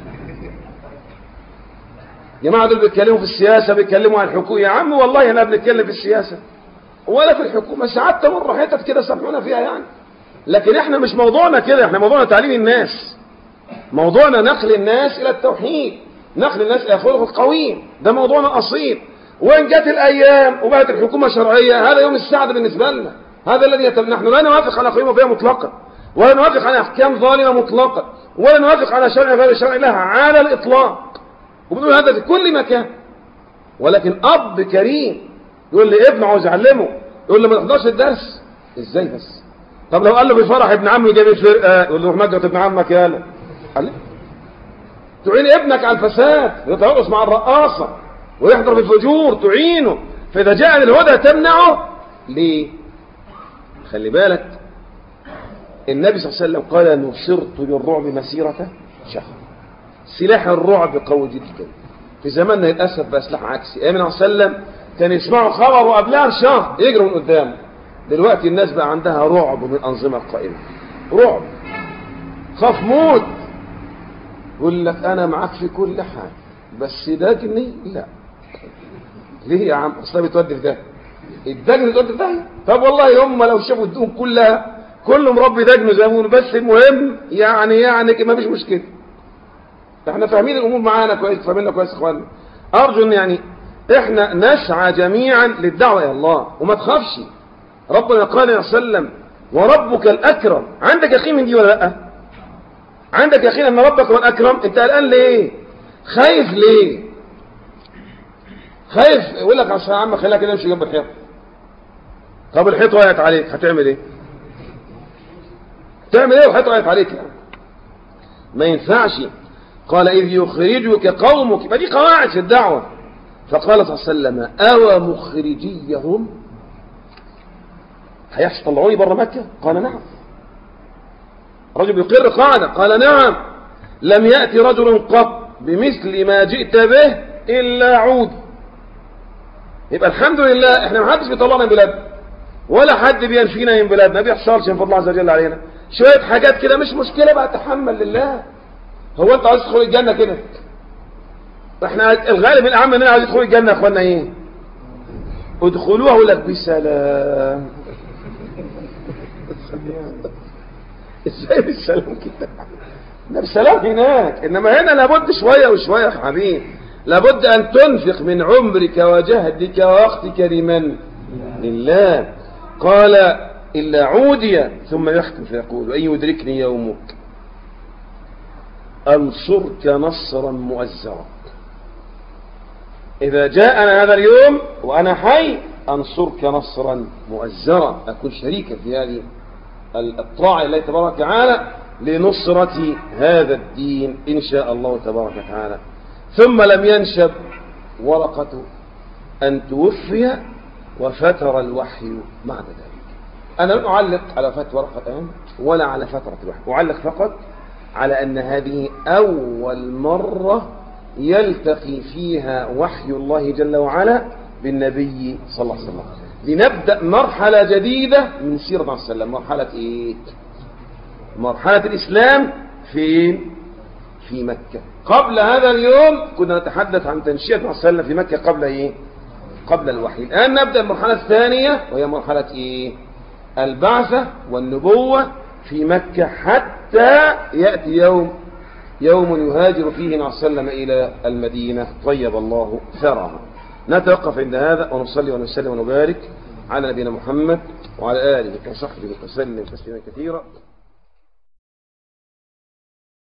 جماعة دول بيتكلموا في السياسة بيتكلموا عن الحكومة يا عم والله أنا بنتكلم في السياسة ولا في الحكومة ساعات تمر حتت كده سامحونا فيها يعني لكن احنا مش موضوعنا كده احنا موضوعنا تعليم الناس موضوعنا نقل الناس إلى التوحيد نقل الناس إلى خلق القويم ده موضوعنا أصيل. وإن جت الأيام وبقت الحكومة شرعية هذا يوم السعد بالنسبة لنا هذا الذي نحن لا نوافق على قيمة بها مطلقا ولا نوافق على أحكام ظالمة مطلقة، ولا نوافق على شرع غير شرع الله على الإطلاق، وبنقول هذا في كل مكان. ولكن أب كريم يقول لي ابن عاوز أعلمه، يقول لي ما تحضرش الدرس، إزاي بس؟ طب لو قال له في فرح ابن عمه جايب الفرقة، يقول له روح نجرة ابن عمك يالا. تعين ابنك على الفساد، يترقص مع الرقاصة ويحضر في الفجور، تعينه. فإذا جاء الهدى تمنعه ليه؟ خلي بالك النبي صلى الله عليه وسلم قال نصرت بالرعب مسيرة شهر. سلاح الرعب قوي جدا في زماننا للأسف بقى سلاح عكسي. أيام النبي صلى الله عليه وسلم كان يسمعوا خبر وقبلها بشهر يجروا من قدامه. دلوقتي الناس بقى عندها رعب من الأنظمة القائمة، رعب، خاف موت، يقول لك أنا معاك في كل حاجة بس دجني لا. ليه يا عم؟ أصلا بتودي في ده الدجن بتودي في ده. طب والله هم لو شافوا الدهون كلها كله مربي دجنه زي ما بيقولوا، بس المهم يعني ما فيش مشكلة. احنا فاهمين الأمور معانا كويس، فاهميننا كويس يا اخواننا. أرجو ان يعني احنا نسعى جميعا للدعوة إلى الله، وما تخافش. ربنا قال يا سلم وربك الأكرم. عندك يقين من دي ولا لا؟ عندك يقين ان ربك هو الأكرم؟ انت قلقان ليه؟ خايف ليه؟ خايف يقول لك عشان يا عم خليها كده يمشي جنب الحيط. طب الحيط وقعت عليك هتعمل ايه؟ تعمل ايه والحيط وقعت عليك يعني؟ ما ينفعش. قال إذ يخرجك قومك، يبقى دي قواعد في الدعوة. فقال صلى الله عليه وسلم أو مخرجيهم، هيحصل طلعوني بره مكة؟ قال نعم. رجل يقر قاعدة، قال نعم لم يأتي رجل قط بمثل ما جئت به إلا عود. يبقى الحمد لله احنا ما حدش بيطلعنا من بلادنا ولا حد بينفينا من بلادنا، ما بيحصلش من فضل الله عز وجل علينا. شوية حاجات كده مش مشكلة بقى، تحمل لله. هو انت عايز تدخل الجنة كده؟ احنا الغالب الأعم مننا عايز يدخل الجنة يا اخوانا ايه؟ ادخلوها لك بسلام. ازاي بالسلام كده؟ ده بسلام هناك، انما هنا لابد شوية وشوية يا حبيبي. لابد ان تنفق من عمرك وجهدك ووقتك لمن؟ لله. قال إلا عودي، ثم يختم فيقول وإن يدركني يومك أنصرك نصرا مؤزرا. إذا جاءنا هذا اليوم وأنا حي أنصرك نصرا مؤزرا، أكون شريكا في هذه الطاعة لله تبارك وتعالى لنصرة هذا الدين إن شاء الله تبارك وتعالى. ثم لم ينشب ورقة أن توفي وفتر الوحي بعد ذلك. أنا لن أعلق على فترة ورقة الآن ولا على فترة الوحي، أعلق فقط على أن هذه أول مرة يلتقي فيها وحي الله جل وعلا بالنبي صلى الله عليه وسلم. لنبدأ مرحلة جديدة من سيرة الله عليه وسلم. مرحلة إيه؟ مرحلة الإسلام فين؟ في مكة. قبل هذا اليوم كنا نتحدث عن تنشئة الله عليه وسلم في مكة قبل إيه؟ قبل الوحي. الآن نبدأ المرحلة الثانية وهي مرحلة إيه؟ البعثة والنبوة في مكة، حتى يأتي يوم يهاجر فيه النبي صلى الله عليه وسلم إلى المدينة طيب الله ثرها. نتوقف عند هذا ونصلي ونسلم ونبارك على نبينا محمد وعلى آله وصحبه وسلم تسليما كثيرا.